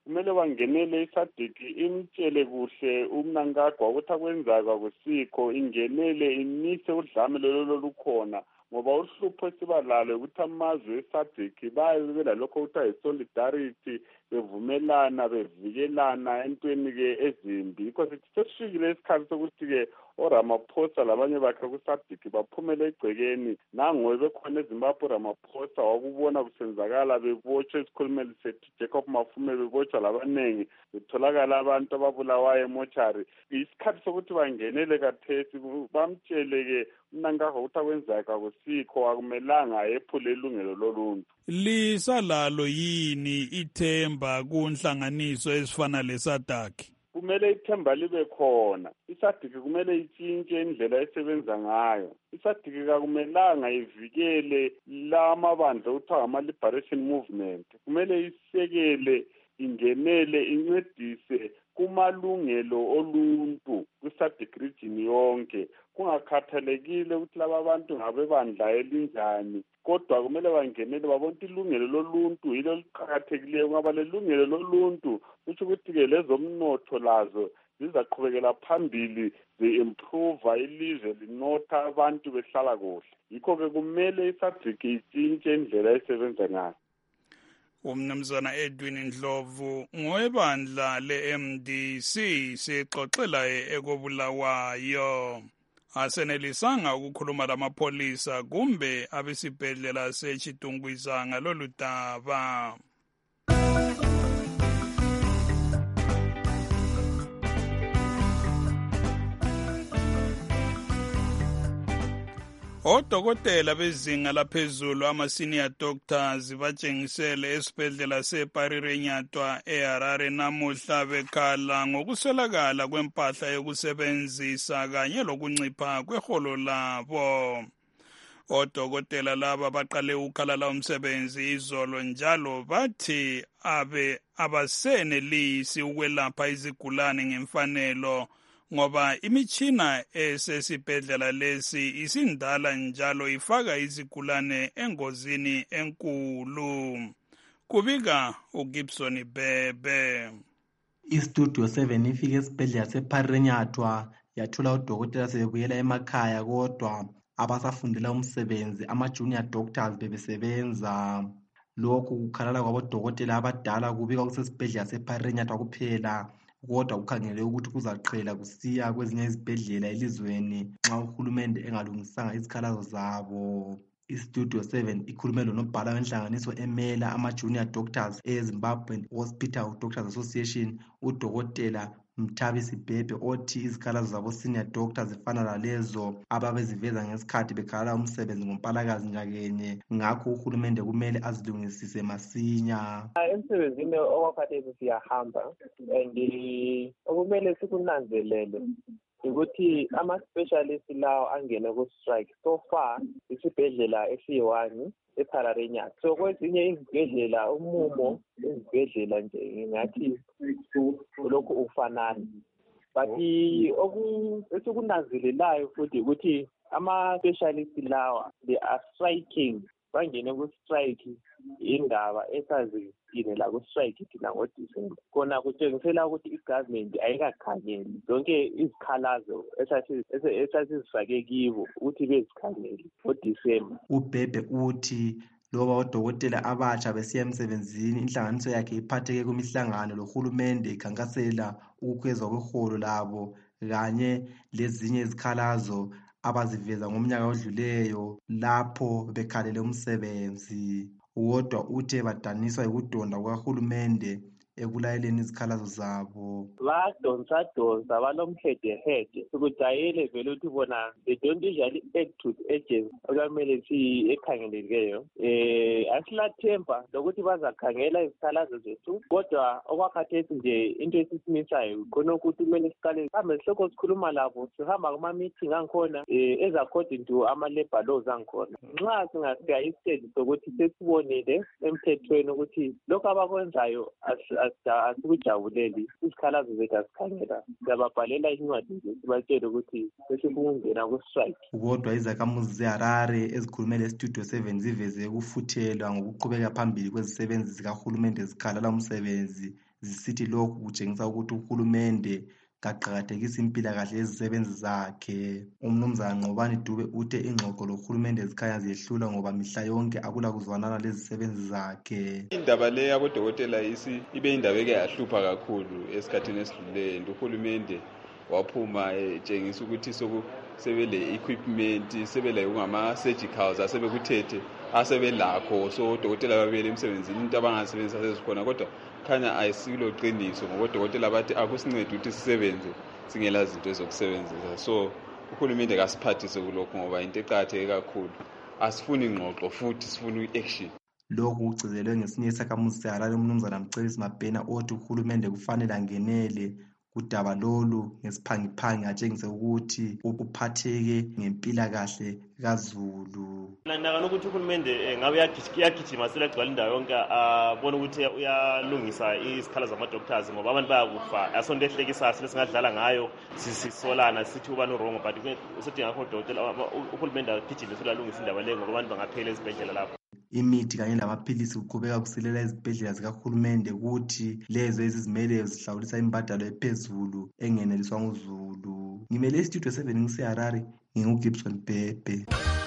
kumele bangenele iSADC imtshele kuhle uMnangagwa ukuthi akwenzayo kwakusikho, ingenele imise udlame lolo lukhona, ngoba uhlupho esibalalo ukuthi amazwe eSADC baye belalokho kuthiwa yi-solidarity, bevumelana bevikelana entweni-ke ezimbi. Yikho sithi sesifikile isikhathi sokuthi-ke oRamaphosa labanye bakhe ku-SADC baphumele egcekeni. Nangowe bekhona eZimbabwe uRamaphosa wakubona kusenzakala, bebotshwa esikhulumeli sethu Jacob Mafume, bebotshwa labanengi, betholakala abantu ababulawayo emochari. Isikhathi sokuthi bangenele kathesi bamtshele-ke uMnangagwa ukuthi akwenzayo kwakusikho, akumelanga ephule ilungelo loluntu. Lisalalo yini ithemba kunhlanganiso ezifana leSADC? Kumele ithemba libe khona. iSADC kumele itshintshe indlela esebenza ngayo. iSADC akumelanga ivikele lamabandla okuthiwa ama-liberation movement. Kumele isekele, ingenele, incedise kumalungelo oluntu kwi-SADC region yonke, kungakhathalekile ukuthi laba bantu ngabebandla elinjani, kodwa kumele bangenele babone ilungelo loluntu yilo liqhakathekileyo, ngoba lelungelo loluntu kusho ukuthi-ke lezomnotho lazo zizaqhubekela phambili, zi-improve ilizwe linotha, abantu behlala kuhle. Yikho-ke kumele iSADC itshintshe indlela esebenza ngayo. Umnumzana Edwin Ndlovu ngowebandla le-MDC sixoxela ekobulawayo. Asenelisanga ukukhuluma lamapholisa kumbe abesibhedlela seChitungwiza ngalolu daba. Odokotela bezinga laphezulu ama-senior doctors batshengisele esibhedlela seParirenyatwa eHarare namuhla bekhala ngokuswelakala kwempahla yokusebenzisa kanye lokuncipha kweholo labo. Odokotela laba baqale ukukhala umsebenzi izolo njalo bathi abasenelisi ukwelapha izigulane ngemfanelo ngoba imitshina esesibhedlela lesi isindala njalo ifaka izigulane engozini enkulu. Kubika uGibson Bebe. Istudio 7 ifike esibhedlela seParirenyatwa yathola udokotela sebebuyela emakhaya, kodwa abasafundela umsebenzi ama-junior doctors bebesebenza. Lokhu kukhalala kwabodokotela abadala kubika kusesibhedlela seParirenyatwa kuphela, kodwa kukhangele ukuthi kuzaqhela kusiya kwezinye izibhedlela elizweni nxa uhulumende engalungisanga izikhalazo zabo. Istudio 7 ikhulume lonobhala wenhlanganiso emela ama-junior doctors eZimbabwe Hospital Doctors Association, udokotela Mthabisi Bhebhe, othi izikhalazo zabo senior doctors zifana lalezo ababeziveza ngesikhathi bekhala umsebenzi ngoMpalakazi nyakenye, ngakho uhulumende kumele azilungisise masinya. Emsebenzini okwakhathesi siyahamba and okumele sikunanzelele ukuthi ama-specialist lawo angene ku-strike. So far isibhedlela esiyi-1 eParirenyatwa. So kwezinye izibhedlela umumo izibhedlela nje ngathi lokhu ufanana, but esikunanzelelayo futhi ukuthi ama-specialist lawa they are striking, bangene ku-strike indaba esazigcine la ku-strike thina ngoDisemba. Khona kutshengisela ukuthi i-government ayikakhangeli zonke izikhalazo esasizifake kibo ukuthi bezikhangeli ngoDisemba. uBhebhe uthi loba odokotela abatsha besiya emsebenzini, inhlanganiso yakhe iphatheke kumihlangano lohulumende ikhankasela ukukhwezwa kweholo labo kanye lezinye izikhalazo abaziveza ngomnyaka odluleyo lapho bekhalele umsebenzi. Kodwa uthe badaniswa yikudonda kukahulumende ekulayeleni izikhalazo zabo. Badonsa balomhedehede sikujayele vele ukuthi bona they don't usually act to agents okwamele ekhangeleleyo. Asilathemba lokuthi bazakhangela izikhalazo zethu, kodwa okwakhathesi nje into esisimisayo khona ukuthi kumele siqale sihambe sihloko sikhuluma labo, sihamba kuma-meeting angikhona according to ama-labor laws angikhona. Nxa singafika istage sokuthi sesibonile emthethweni ukuthi lokhu abakwenzayo asikujabuleli, izikhalazo zethu asikhangela, siyababhalela incwadi sibatshele ukuthi sesikungena ku-strike. Kodwa izakhamuzi zeHarare ezikhulume leStudio 7 ziveze ukufuthelwa ngokuqhubeka phambili kwezisebenzi zikahulumende zikhalala umsebenzi zisithi lokhu kutshengisa ukuthi uhulumende kaqakathekisa impilakahle yezisebenzi zakhe. Umnumzana Nqobani Dube uthe ingxoxo lohulumende zikhanya ziyehlula ngoba mihla yonke akula kuzwanana lezisebenzi zakhe. Indaba le yabodokotela ibe indaba eke yahlupha kakhulu esikhathini esidluleyo. Uhulumende waphuma etshengisa ukuthi sebele equipment sebele ungama surgicals asebekuthethe asebelakho so odokotela babele emsebenzini into abangasebenzisa sezikhona kodwa khanya ayisilo qiniso ngoba odokotela bathi akusincede ukuthi sisebenze singela zinto ezokusebenzisa. So uhulumende kasiphathise kulokho ngoba into eqakatheke kakhulu. Asifuni ingxoxo futhi sifuna i-action. Lokhu kugcizelwe ngesinye isakhamuzi seHarare umnumzana Mcebisi Mabhena othi uhulumende kufanele angenele kudaba lolu ngesiphangiphangi atshengise ukuthi uphatheke ngempilakahle kaZulu. Ngibona ukuthi uhulumende ngabe uyagijima selagcwala indawo yonke abona ukuthi uyalungisa izikhala zama-doctors ngoba abantu bayakufa asonto ehlekisa singadlala ngayo sisolana sithi ubani urongo but usedinga ngakho udokotela uhulumende agijime selalungisa indaba leyo ngoba abantu bangaphela ezibhedlela lapho. Imithi kanye lamaphilisi kuqhubeka kusilela ezibhedlela zikahulumende ukuthi lezo ezizimeleyo zihlawulisa imbadalo ephezulu engeneliswa nguZulu. Ngimele istudio 7 ngiseHarare nginguGibson Bhebhe.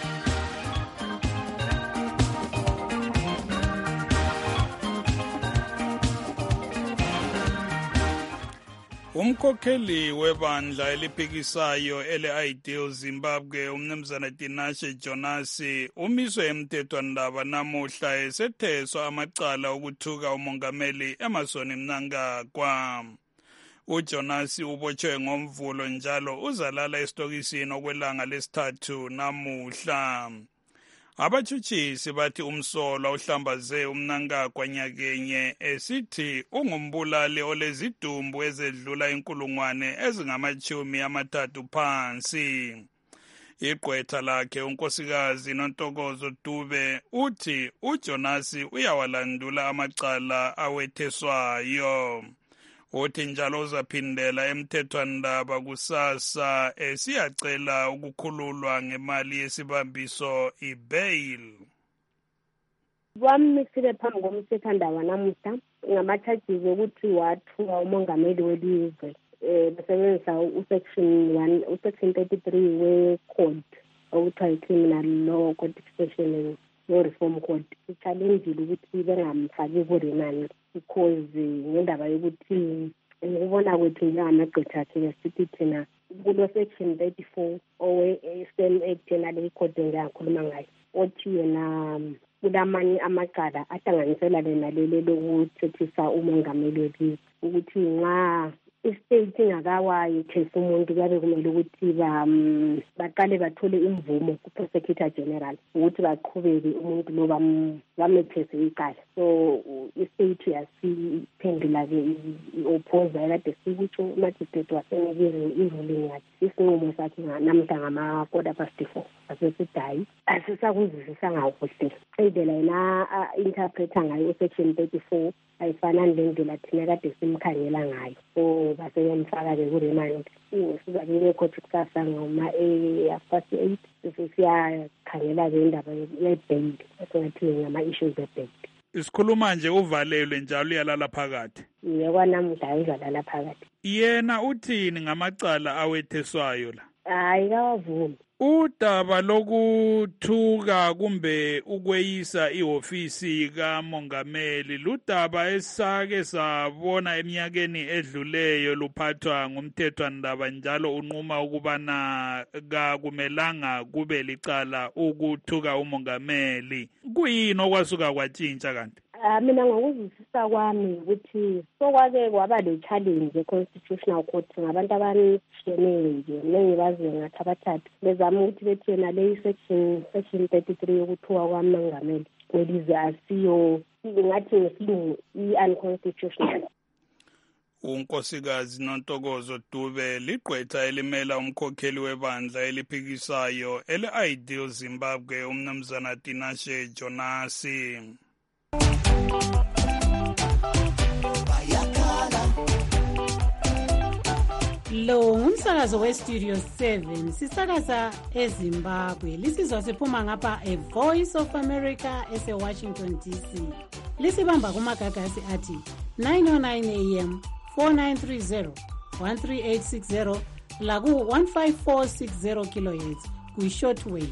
Umkhokheli webandla eliphikisayo ele-Ideal Zimbabwe umnumzana Tinashe Jonasi umiswe emthethwandaba namuhla esetheswa amacala okuthuka umongameli Emmerson Mnangagwa. UJonasi ubotshwe ngoMvulo njalo uzalala esitokisini okwelanga lesithathu namuhla. Abatshutshisi bathi umsolwa uhlambaze uMnangagwa nyakenye esithi ungumbulali olezidumbu ezedlula 130 phansi. Igqwetha lakhe unkosikazi Nontokozo Dube uthi uJonasi uyawalandula amacala awetheswayo. Uthi njalo uzaphindela emthethwandaba kusasa esiyacela ukukhululwa ngemali yesibambiso i-bail. Wamisile phambi komthethwandaba namuhla ngama-charges ukuthi wathuka umongameli welizwe besebenzisa usection 33 we-code okuthiwa i-criminal law codification no reform code. Ichallengile ukuthi bengamfaki ku-remand because ngendaba yokuthi ukubona kwethu njengamagqwetha akhe sithi thina kulo section 34 owe-SAM Act nale code engiyakhuluma ngayo othi yena kulamanye amacala ahlanganisela lena leli lokuthethisa umongameli welizwe ukuthi nxa istate ingakawayethesa umuntu kuyabe kumele ukuthi baqale bathole imvumo ku-prosecutor general ukuthi baqhubeke umuntu lo bamethese icala. So istate yasiphendula-ke i-opposa ekade sikutsho umajistrate wasenikeza iruling yakhe isinqumo sakhe namhla ngama-4:04 asesidayi asisakuzwisisanga kuhle indlela yena interpreta ngayo section 34 ayifanani lendlela thina kade simkhangela ngayo. So basebemfaka-ke ku-remand sizakile ekhothi kusasa ngoma-8 sesiyakhangela-ke indaba ye-bail esingathi ngama-issues e-bail. Isikhuluma nje uvalelwe njalo uyalala phakathi. Kwanamuhla uzalala phakathi. Yena uthini ngamacala awetheswayo la? Hayi kawavumi. Udaba lokuthuka kumbe ukweyisa ihofisi kamongameli ludaba esake sabona eminyakeni edluleyo luphathwa ngumthethwandaba njalo unquma ukubana kakumelanga kube licala ukuthuka umongameli. Kuyini okwasuka kwatshintsha kanti? Mina ngokuzwisisa kwami ukuthi sokwake kwaba le-challenge e-Constitutional Court ngabantu abanishiyeneyo nje nengibaziyo ngathi abathathu bezama ukuthi bethi yena le section 33 yokuthuka kwamongameli welizwe asiyo ngathi ngesilungu i-unconstitutional. Unkosikazi Nontokozo Dube ligqwetha elimela umkhokheli webandla eliphikisayo ele-Ideal Zimbabwe umnumzana Tinashe Jonasi. Lo ngumsakazo westudio 7 sisakaza eZimbabwe lisizwa siphuma ngapha eVoice of America ese-Washington DC lisibamba kumagagasi athi 909 am 4930 13860 laku 15460 kilohertz kwi-short wave.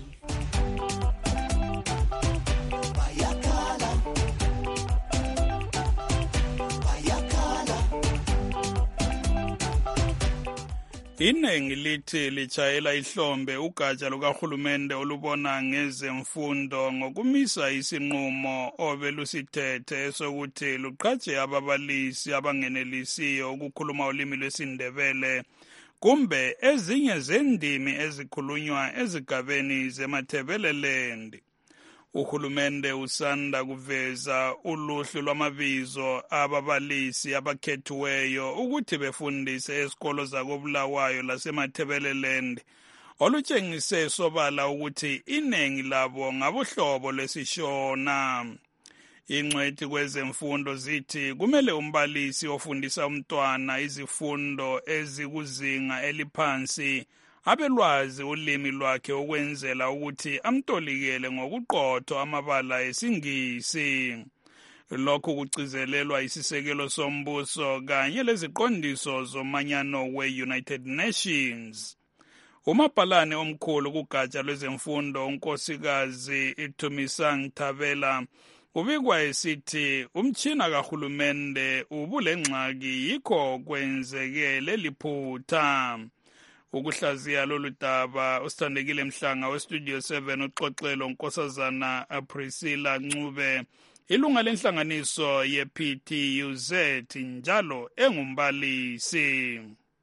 Iningi lithi litshayela ihlombe ugatsha lukahulumende olubona ngezemfundo ngokumisa isinqumo obelusithethe sokuthi luqhatshe ababalisi abangenelisiyo ukukhuluma ulimi lwesiNdebele kumbe ezinye zendimi ezikhulunywa ezigabeni zemathebeleland. Uhulumende usanda kuveza uluhlu lwamabizo ababalisi abakhethiweyo ukuthi befundise esikolo zakoBulawayo lasemathebeleland olutshengise sobala ukuthi iningi labo ngabohlobo lwesishona. Ingcwethi kwezemfundo zithi kumele umbalisi ofundisa umntwana izifundo ezikuzinga eliphansi abelwazi ulimi lwakhe ukwenzela ukuthi amtolikele ngokuqotho amabala esiNgisi. Lokhu kucizelelwa isisekelo sombuso kanye leziqondiso zomanyano we-United Nations. Umabhalane omkhulu kugatsha lwezemfundo unkosikazi Itumisang Thabela ubikwa esithi umtshina kahulumende ubulengxaki yikho kwenzeke leliphutha. Ukuhlaziya lolu daba usithandekile Mhlanga westudio 7 uxoxelo Nkosazana Priscilla Ncube ilunga lenhlanganiso ye-PTUZ njalo engumbalisi.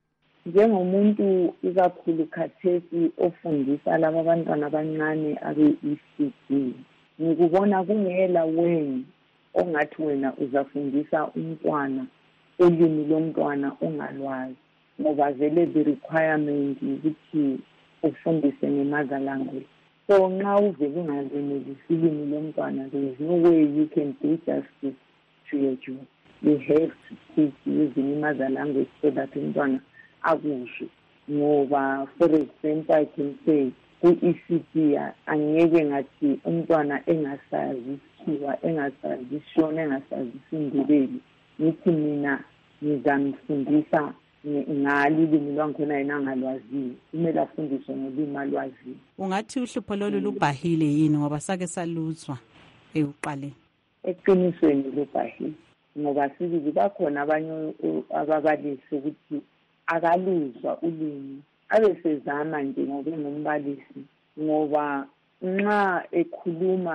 Njengomuntu ikakhulu khathesi ofundisa laba abantwana abancane abe-ECD ngikubona kungela weni ongathi wena uzafundisa umntwana ulimi lomntwana ongalwazi ngoba vele the requirement ukuthi ufundise nge-mother language. So nxa uvele ungalenelisi ilimi lomntwana, there is no way you can do justice to your job. You have to teach using mother language so that umntwana akusho. Ngoba for example I can say ku-ECD angeke ngathi umntwana engasazi isikhiwa, engasazi isishona, engasazi isiNdebele ngithi mina ngizamfundisa ngalo ulimi lwankhona yena angalwaziyo, kumele afundiswe ngolimi alwaziyo. Ungathi uhlupho lolu lubhahile yini ngoba sake saluzwa ekuqaleni? Eqinisweni lubhahile ngoba sibili bakhona abanye ababalisi ukuthi akaluzwa ulimi abesezama nje ngoba ngumbalisi ngoba nxa ekhuluma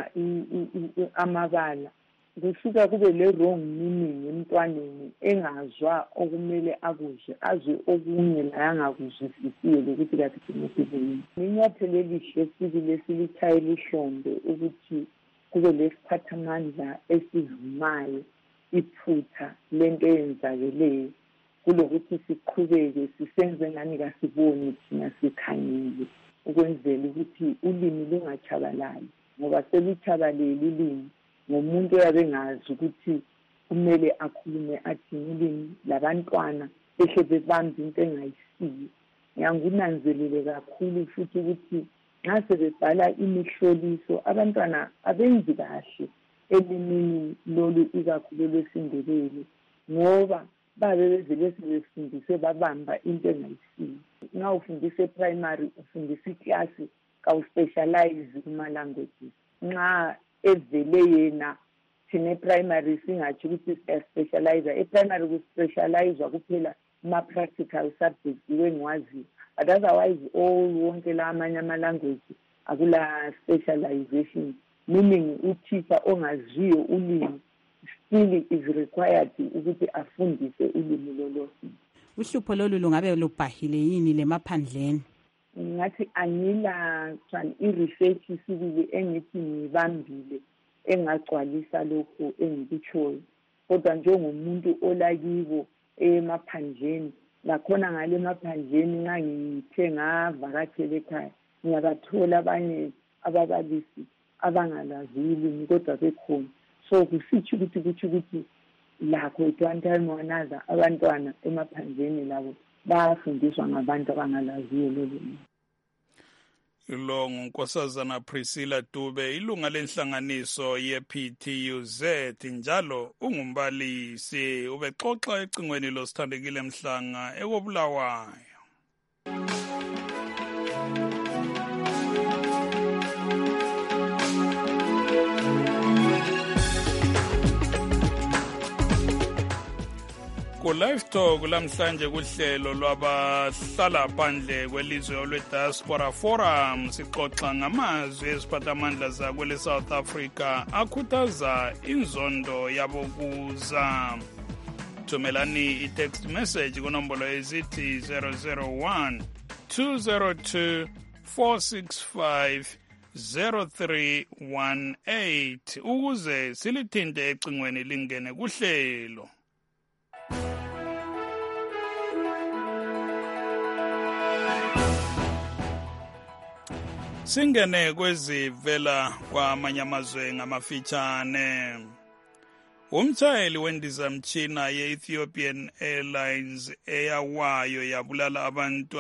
amabala kusuka kube le wrong meaning emntwaneni engazwa okumele akuzwe azwe okunye la angakuzwisisiyo lokuthi kathi kumele. Inyathelo elihle sibili esilitshayela ihlombe ukuthi kube lesiphathamandla esivumayo iphutha lento eyenzakeleyo kulokuthi siqhubeke sisenze ngani kasiboni thina sikhangile ukwenzela ukuthi ulimi lungatshabalali ngoba selutshabalele ulimi ngomuntu oyabe ngazi ukuthi kumele akhulume athi ulimi labantwana ehle bebambe into engayisiyo. Ngiyangunanzelele kakhulu futhi ukuthi nxa sebebhala imihloliso abantwana abenzi kahle elimini lolu ikakhulu lwesiNdebele ngoba babe bezele sebefundise babamba into engayisiyo. Nxa ufundisa e-primary ufundisa iklasi kawuspecialize kuma-languages. Nxa evele yena thina e-primary singatsho ukuthi siyaspecialize. E-primary kuspecializwa kuphela kuma-practical subjects wengiwaziyo, but otherwise wonke la amanye ama-language akula specialization, meaning uthisha ongaziyo ulimi still is required ukuthi afundise ulimi lolo. Uhlupho lolu lungabe lubhahile yini lemaphandleni? Ngathi angila i-research sibili engithi ngibambile engagcwalisa lokho engikutshoyo, kodwa njengomuntu olakibo emaphandleni lakhona ngale emaphandleni nxa ngithe ngavakatshela ekhaya ngiyabathola abanye ababalisi abangalazi ulimi kodwa bekhona. So kusitsho ukuthi lakho at one time or another abantwana emaphandleni labo bayafundiswa ngabantu abangalaziyo lolu. Lo ngunkosazana Priscilla Dube, ilunga lenhlanganiso ye-PTUZ, njalo ungumbalisi. Ubexoxa ecingweni loSithandekile Mhlanga ekobulawayo. Ku-Live Talk lamhlanje kuhlelo lwabahlala phandle kwelizwe olwe-Diaspora Forum sixoxa ngamazwi eziphathamandla zakwele South Africa akhuthaza inzondo yabokuza. Thumelani i-text message kunombolo ezithi 001 202 465 0318 ukuze silithinte ecingweni lingene kuhlelo. Singene kwezivela kwamanye amazwe ngamafitshane. Umtshayeli wendizamtshina ye-Ethiopian Airlines eyawayo yabulala abantu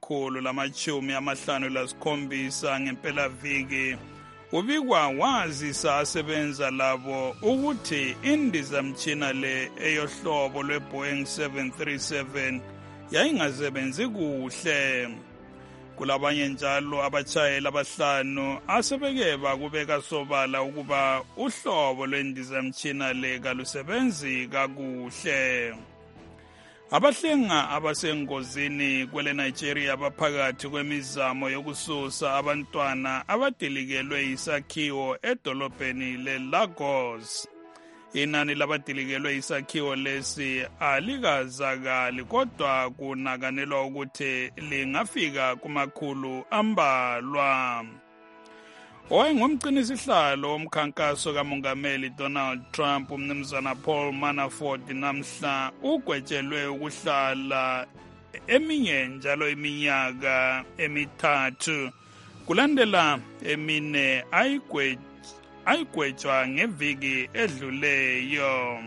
abali-157 ngempelaviki. Ubikwa wazisa asebenza labo ukuthi indizamtshina le eyohlobo lwe-Boeing 737 yayingasebenzi kuhle. Kulabanye njalo abatshayeli abahlanu asebeke bakubeka sobala ukuba uhlobo lwendizamtshina le kalusebenzi kakuhle. Abahlenga abasengozini kwele Nigeria baphakathi kwemizamo yokususa abantwana abadilikelwe isakhiwo edolobheni le-Lagos. Inani labadilikelwe isakhiwo lesi alikazakali kodwa kunakanelwa ukuthi lingafika kumakhulu ambalwa. Owayengumgcinisihlalo womkhankaso kamongameli Donald Trump, umnumzana Paul Manafort, namhla ugwetshelwe ukuhlala eminye njalo iminyaka emithathu kulandela emine ayigwetshwa ngeviki edluleyo.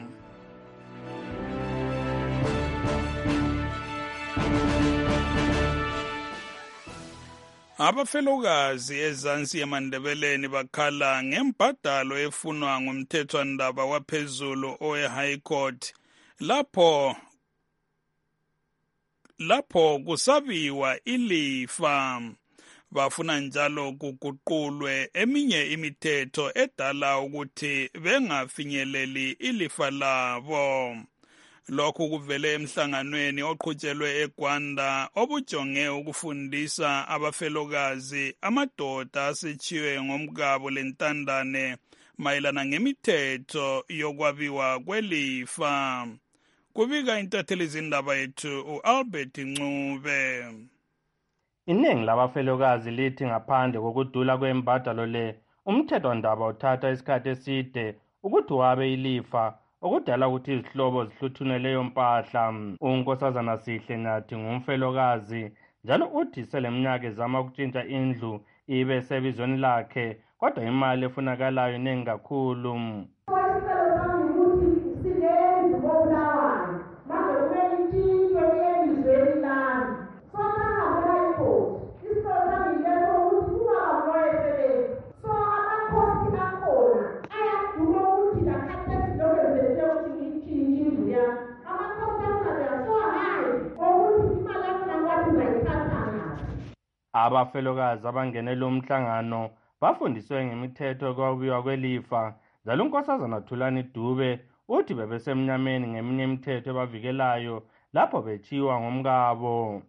Abafelokazi ezansi eMandebeleni bakhala ngembhadalo efunwa ngumthethwandaba waphezulu owe-High Court lapho kusabiwa ilifa. Bafuna njalo kuguqulwe eminye imithetho edala ukuthi bengafinyeleli ilifa labo. Lokhu kuvele emhlanganweni oqhutshelwe eGwanda obujonge ukufundisa abafelokazi amadoda asetshiwe ngomkabo lentandane mayelana ngemithetho yokwabiwa kwelifa. Kubika intatheli zindaba yethu uAlbert Ncube. Iningi labafelokazi lithi ngaphandle kokudula kwembadalo le, umthethwandaba uthatha isikhathi eside ukuthi wabe ilifa, okudala ukuthi izihlobo zihluthune leyo mpahla. Unkosazana Sihle Nyathi ngumfelokazi njalo uthi seleminyaka ezama ukutshintsha indlu ibe sebizweni lakhe, kodwa imali efunakalayo iningi kakhulu. Abafelokazi abangenela umhlangano bafundiswe ngemithetho yokwabiwa kwelifa, njalo unkosazana Thulani Dube uthi bebesemnyameni ngeminye imithetho ebavikelayo lapho betshiwa ngomkabo.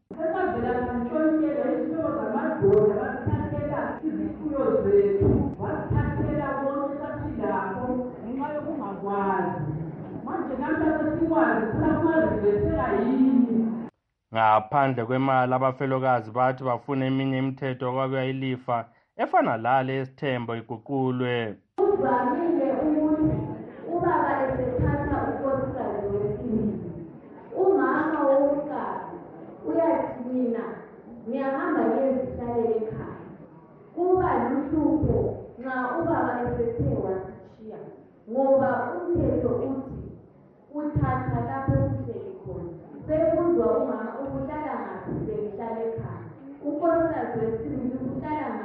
Ngaphandle kwemali abafelokazi bathi bafuna eminye imithetho yokwabiwa ilifa efana lale esithembo iguqulwe. Kuvamile ukuthi ubaba esethatha unkosikazi wesibili, umama womkazi uyathi mina ngiyahamba ngiyezihlalele ekhaya. Kuba luhlupho nxa ubaba esethe wasishiya, ngoba umthetho uthi uthatha lapho kuhleli khona. Sekuzwa umama ukuhlala ngaphi, sehlala ekhaya. Unkosikazi wesibili ukuhlala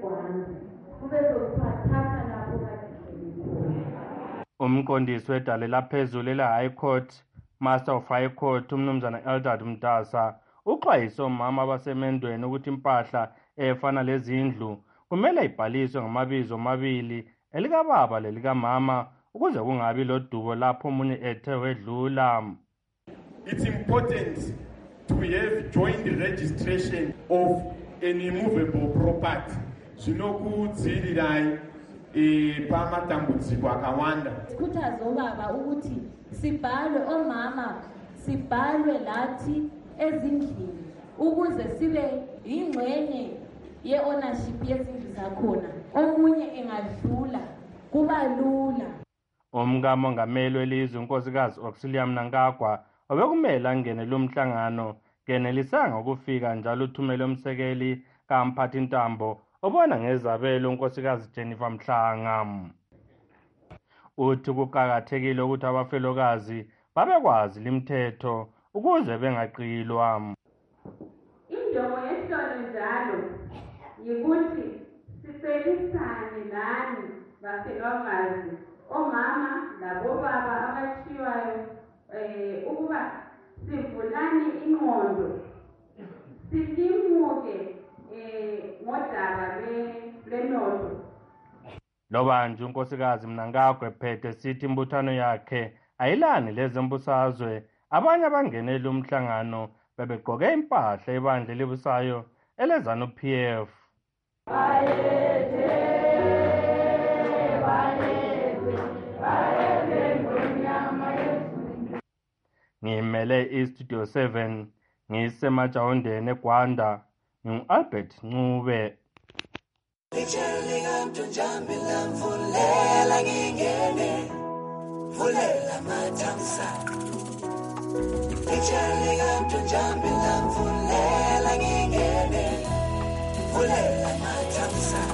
kuhambe kube sokuthatha lapho kade. Umqondisi wedale laphezulu ele-High Court, Master of High Court, umnumzana Eldad Mtasa, uxwayise omama abasemendweni ukuthi impahla efana lezindlu kumele ibhaliswe ngamabizo amabili, elikababa lelikamama, ukuze kungabi lodubo lapho omunye ethe wedlula. It's important to have joint registration of an immovable property. Zvinokudzivirai pamatambudziko akawanda. Sikhuthaza obaba ukuthi sibhalwe omama, sibhalwe lathi ezindlini ukuze sibe ingxenye ye-ownership yezindlu zakhona. Omunye engadlula kuba lula. Umkamongameli welizwe unkosikazi Auxilium Mnangagwa obekumele angene lo mhlangano kenelisanga ukufika njalo uthumele umsekeli kaMphathi Ntambo obona ngezabelo unkosikazi Jennifer Mhlanga. Uthi kuqakathekile ukuthi abafelokazi babekwazi limithetho ukuze bengaqilwa. Injongo yehlelo njalo yikuthi siselisane nani bafelokazi, omama labobaba abathiwayo, ukuba sivulane ingqondo, silimuke ngodaba lwenotho. Loba nje unkosikazi Mnangagwa ephethe sithi imbuthano yakhe ayilani lezembusazwe, abanye abangenele umhlangano bebegqoke impahla ebandla elibusayo eleZANU-PF. Ngimele iStudio 7 ngisemajawondeni eGwanda, ngingu-Albert Ncube. Vulela ngingene, vulela mathamsa. Ijali kantu njambila vulela ngingene, vulela mathamsa.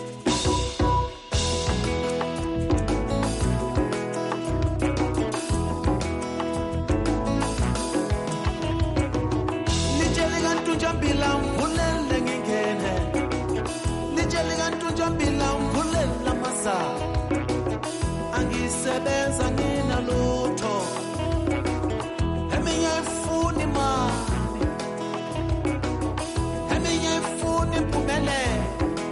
Lijali kantu njambila vulela ngingene, lijali kantu njambila vulela masa. Angisebenza ngina lutho, eminye ifuni mali, eminye ifuni impumelelo.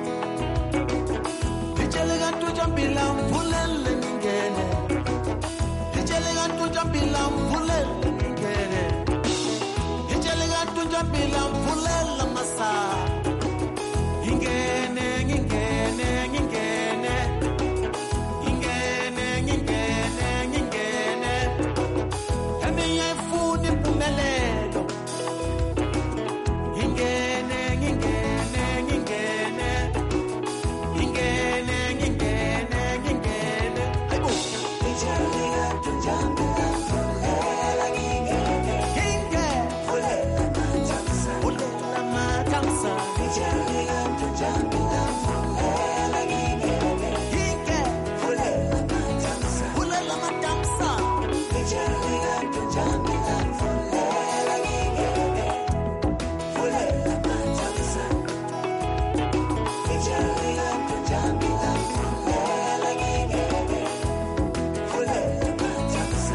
Lijali kantu njambila mvulele ngingene, lijali kantu njambila mvulele ngingene, lijali kantu njambila mvulela masa. Ngingene, ngingene, ngingene, ngingene, ngingene, ngingene, eminye ifuna impumelelo. Ngingene, ngingene, ngingene, ngingene, ngingene, ngingene. Hayibo. Ijali kantu njambila mvulela ngingene, ngingene, vulela mathamsa, vulela mathamsa. Ijali kantu njambila mvulela ngingene, ngingene, vulela mathamsa, vulela mathamsa. Ijali kantu njambila mvulela ngingene, vulela mathamsa. Ijali kantu njambila mvulela ngingene, vulela mathamsa.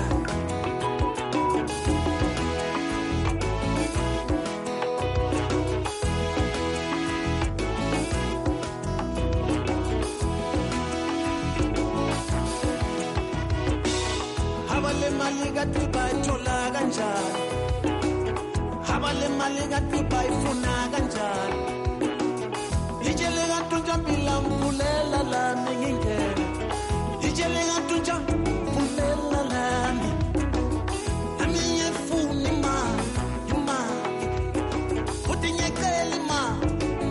Habale mali kati bayithola kanjani, habale mali kati bayifuna kanjani. Ijele kantu njambila mvulela lami ngingene, ijele kantu njambila lami. Eminye ifuna imali, imali, futhi ngiyacela imali.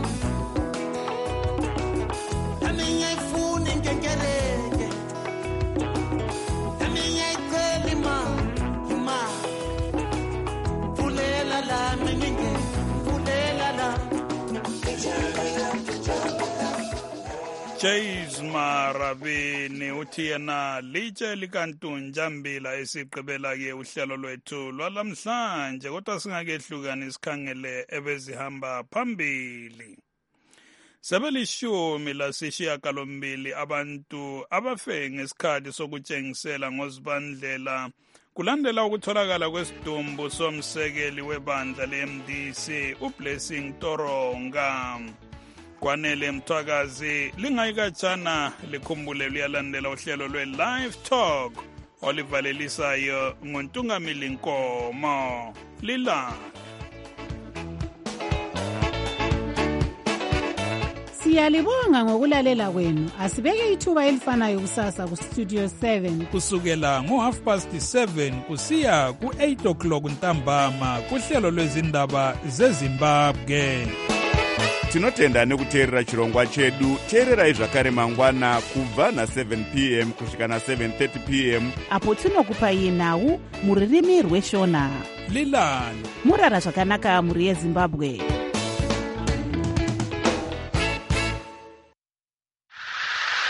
Eminye ifuna inkekereke, eminye icela imali, imali. Vulela lami ngingene, vulela lami. James Marabeni uthi yena litshe likantunjambila esigqibela-ke uhlelo lwethu lwalamhlanje, kodwa singakehlukani sikhangele ebezihamba phambili. sebelishumi lasishiyagalombili abantu abafe ngesikhathi sokutshengisela ngozibandlela kulandela ukutholakala kwesidumbu somsekeli webandla le-MDC uBlessing Toronga. Kwanele Mthwakazi lingayikatshana likhumbule luyalandela uhlelo lwe-Live Talk olivalelisayo ngoNtungamili Nkomo. Lilanga. Siyalibonga ngokulalela kwenu. Asibeke ithuba elifanayo kusasa ku-Studio 7 kusukela ngo7:30 kusiya ku8 o'clock ntambama kuhlelo lwezindaba zeZimbabwe. Tinotenda nekuteerera chirongwa chedu. Teererai zvakare mangwana kubva na7 p.m. kusvika na7:30 p.m. apo tinokupai nhau muririmi rweshona. Lilani murara zvakanaka muri yeZimbabwe.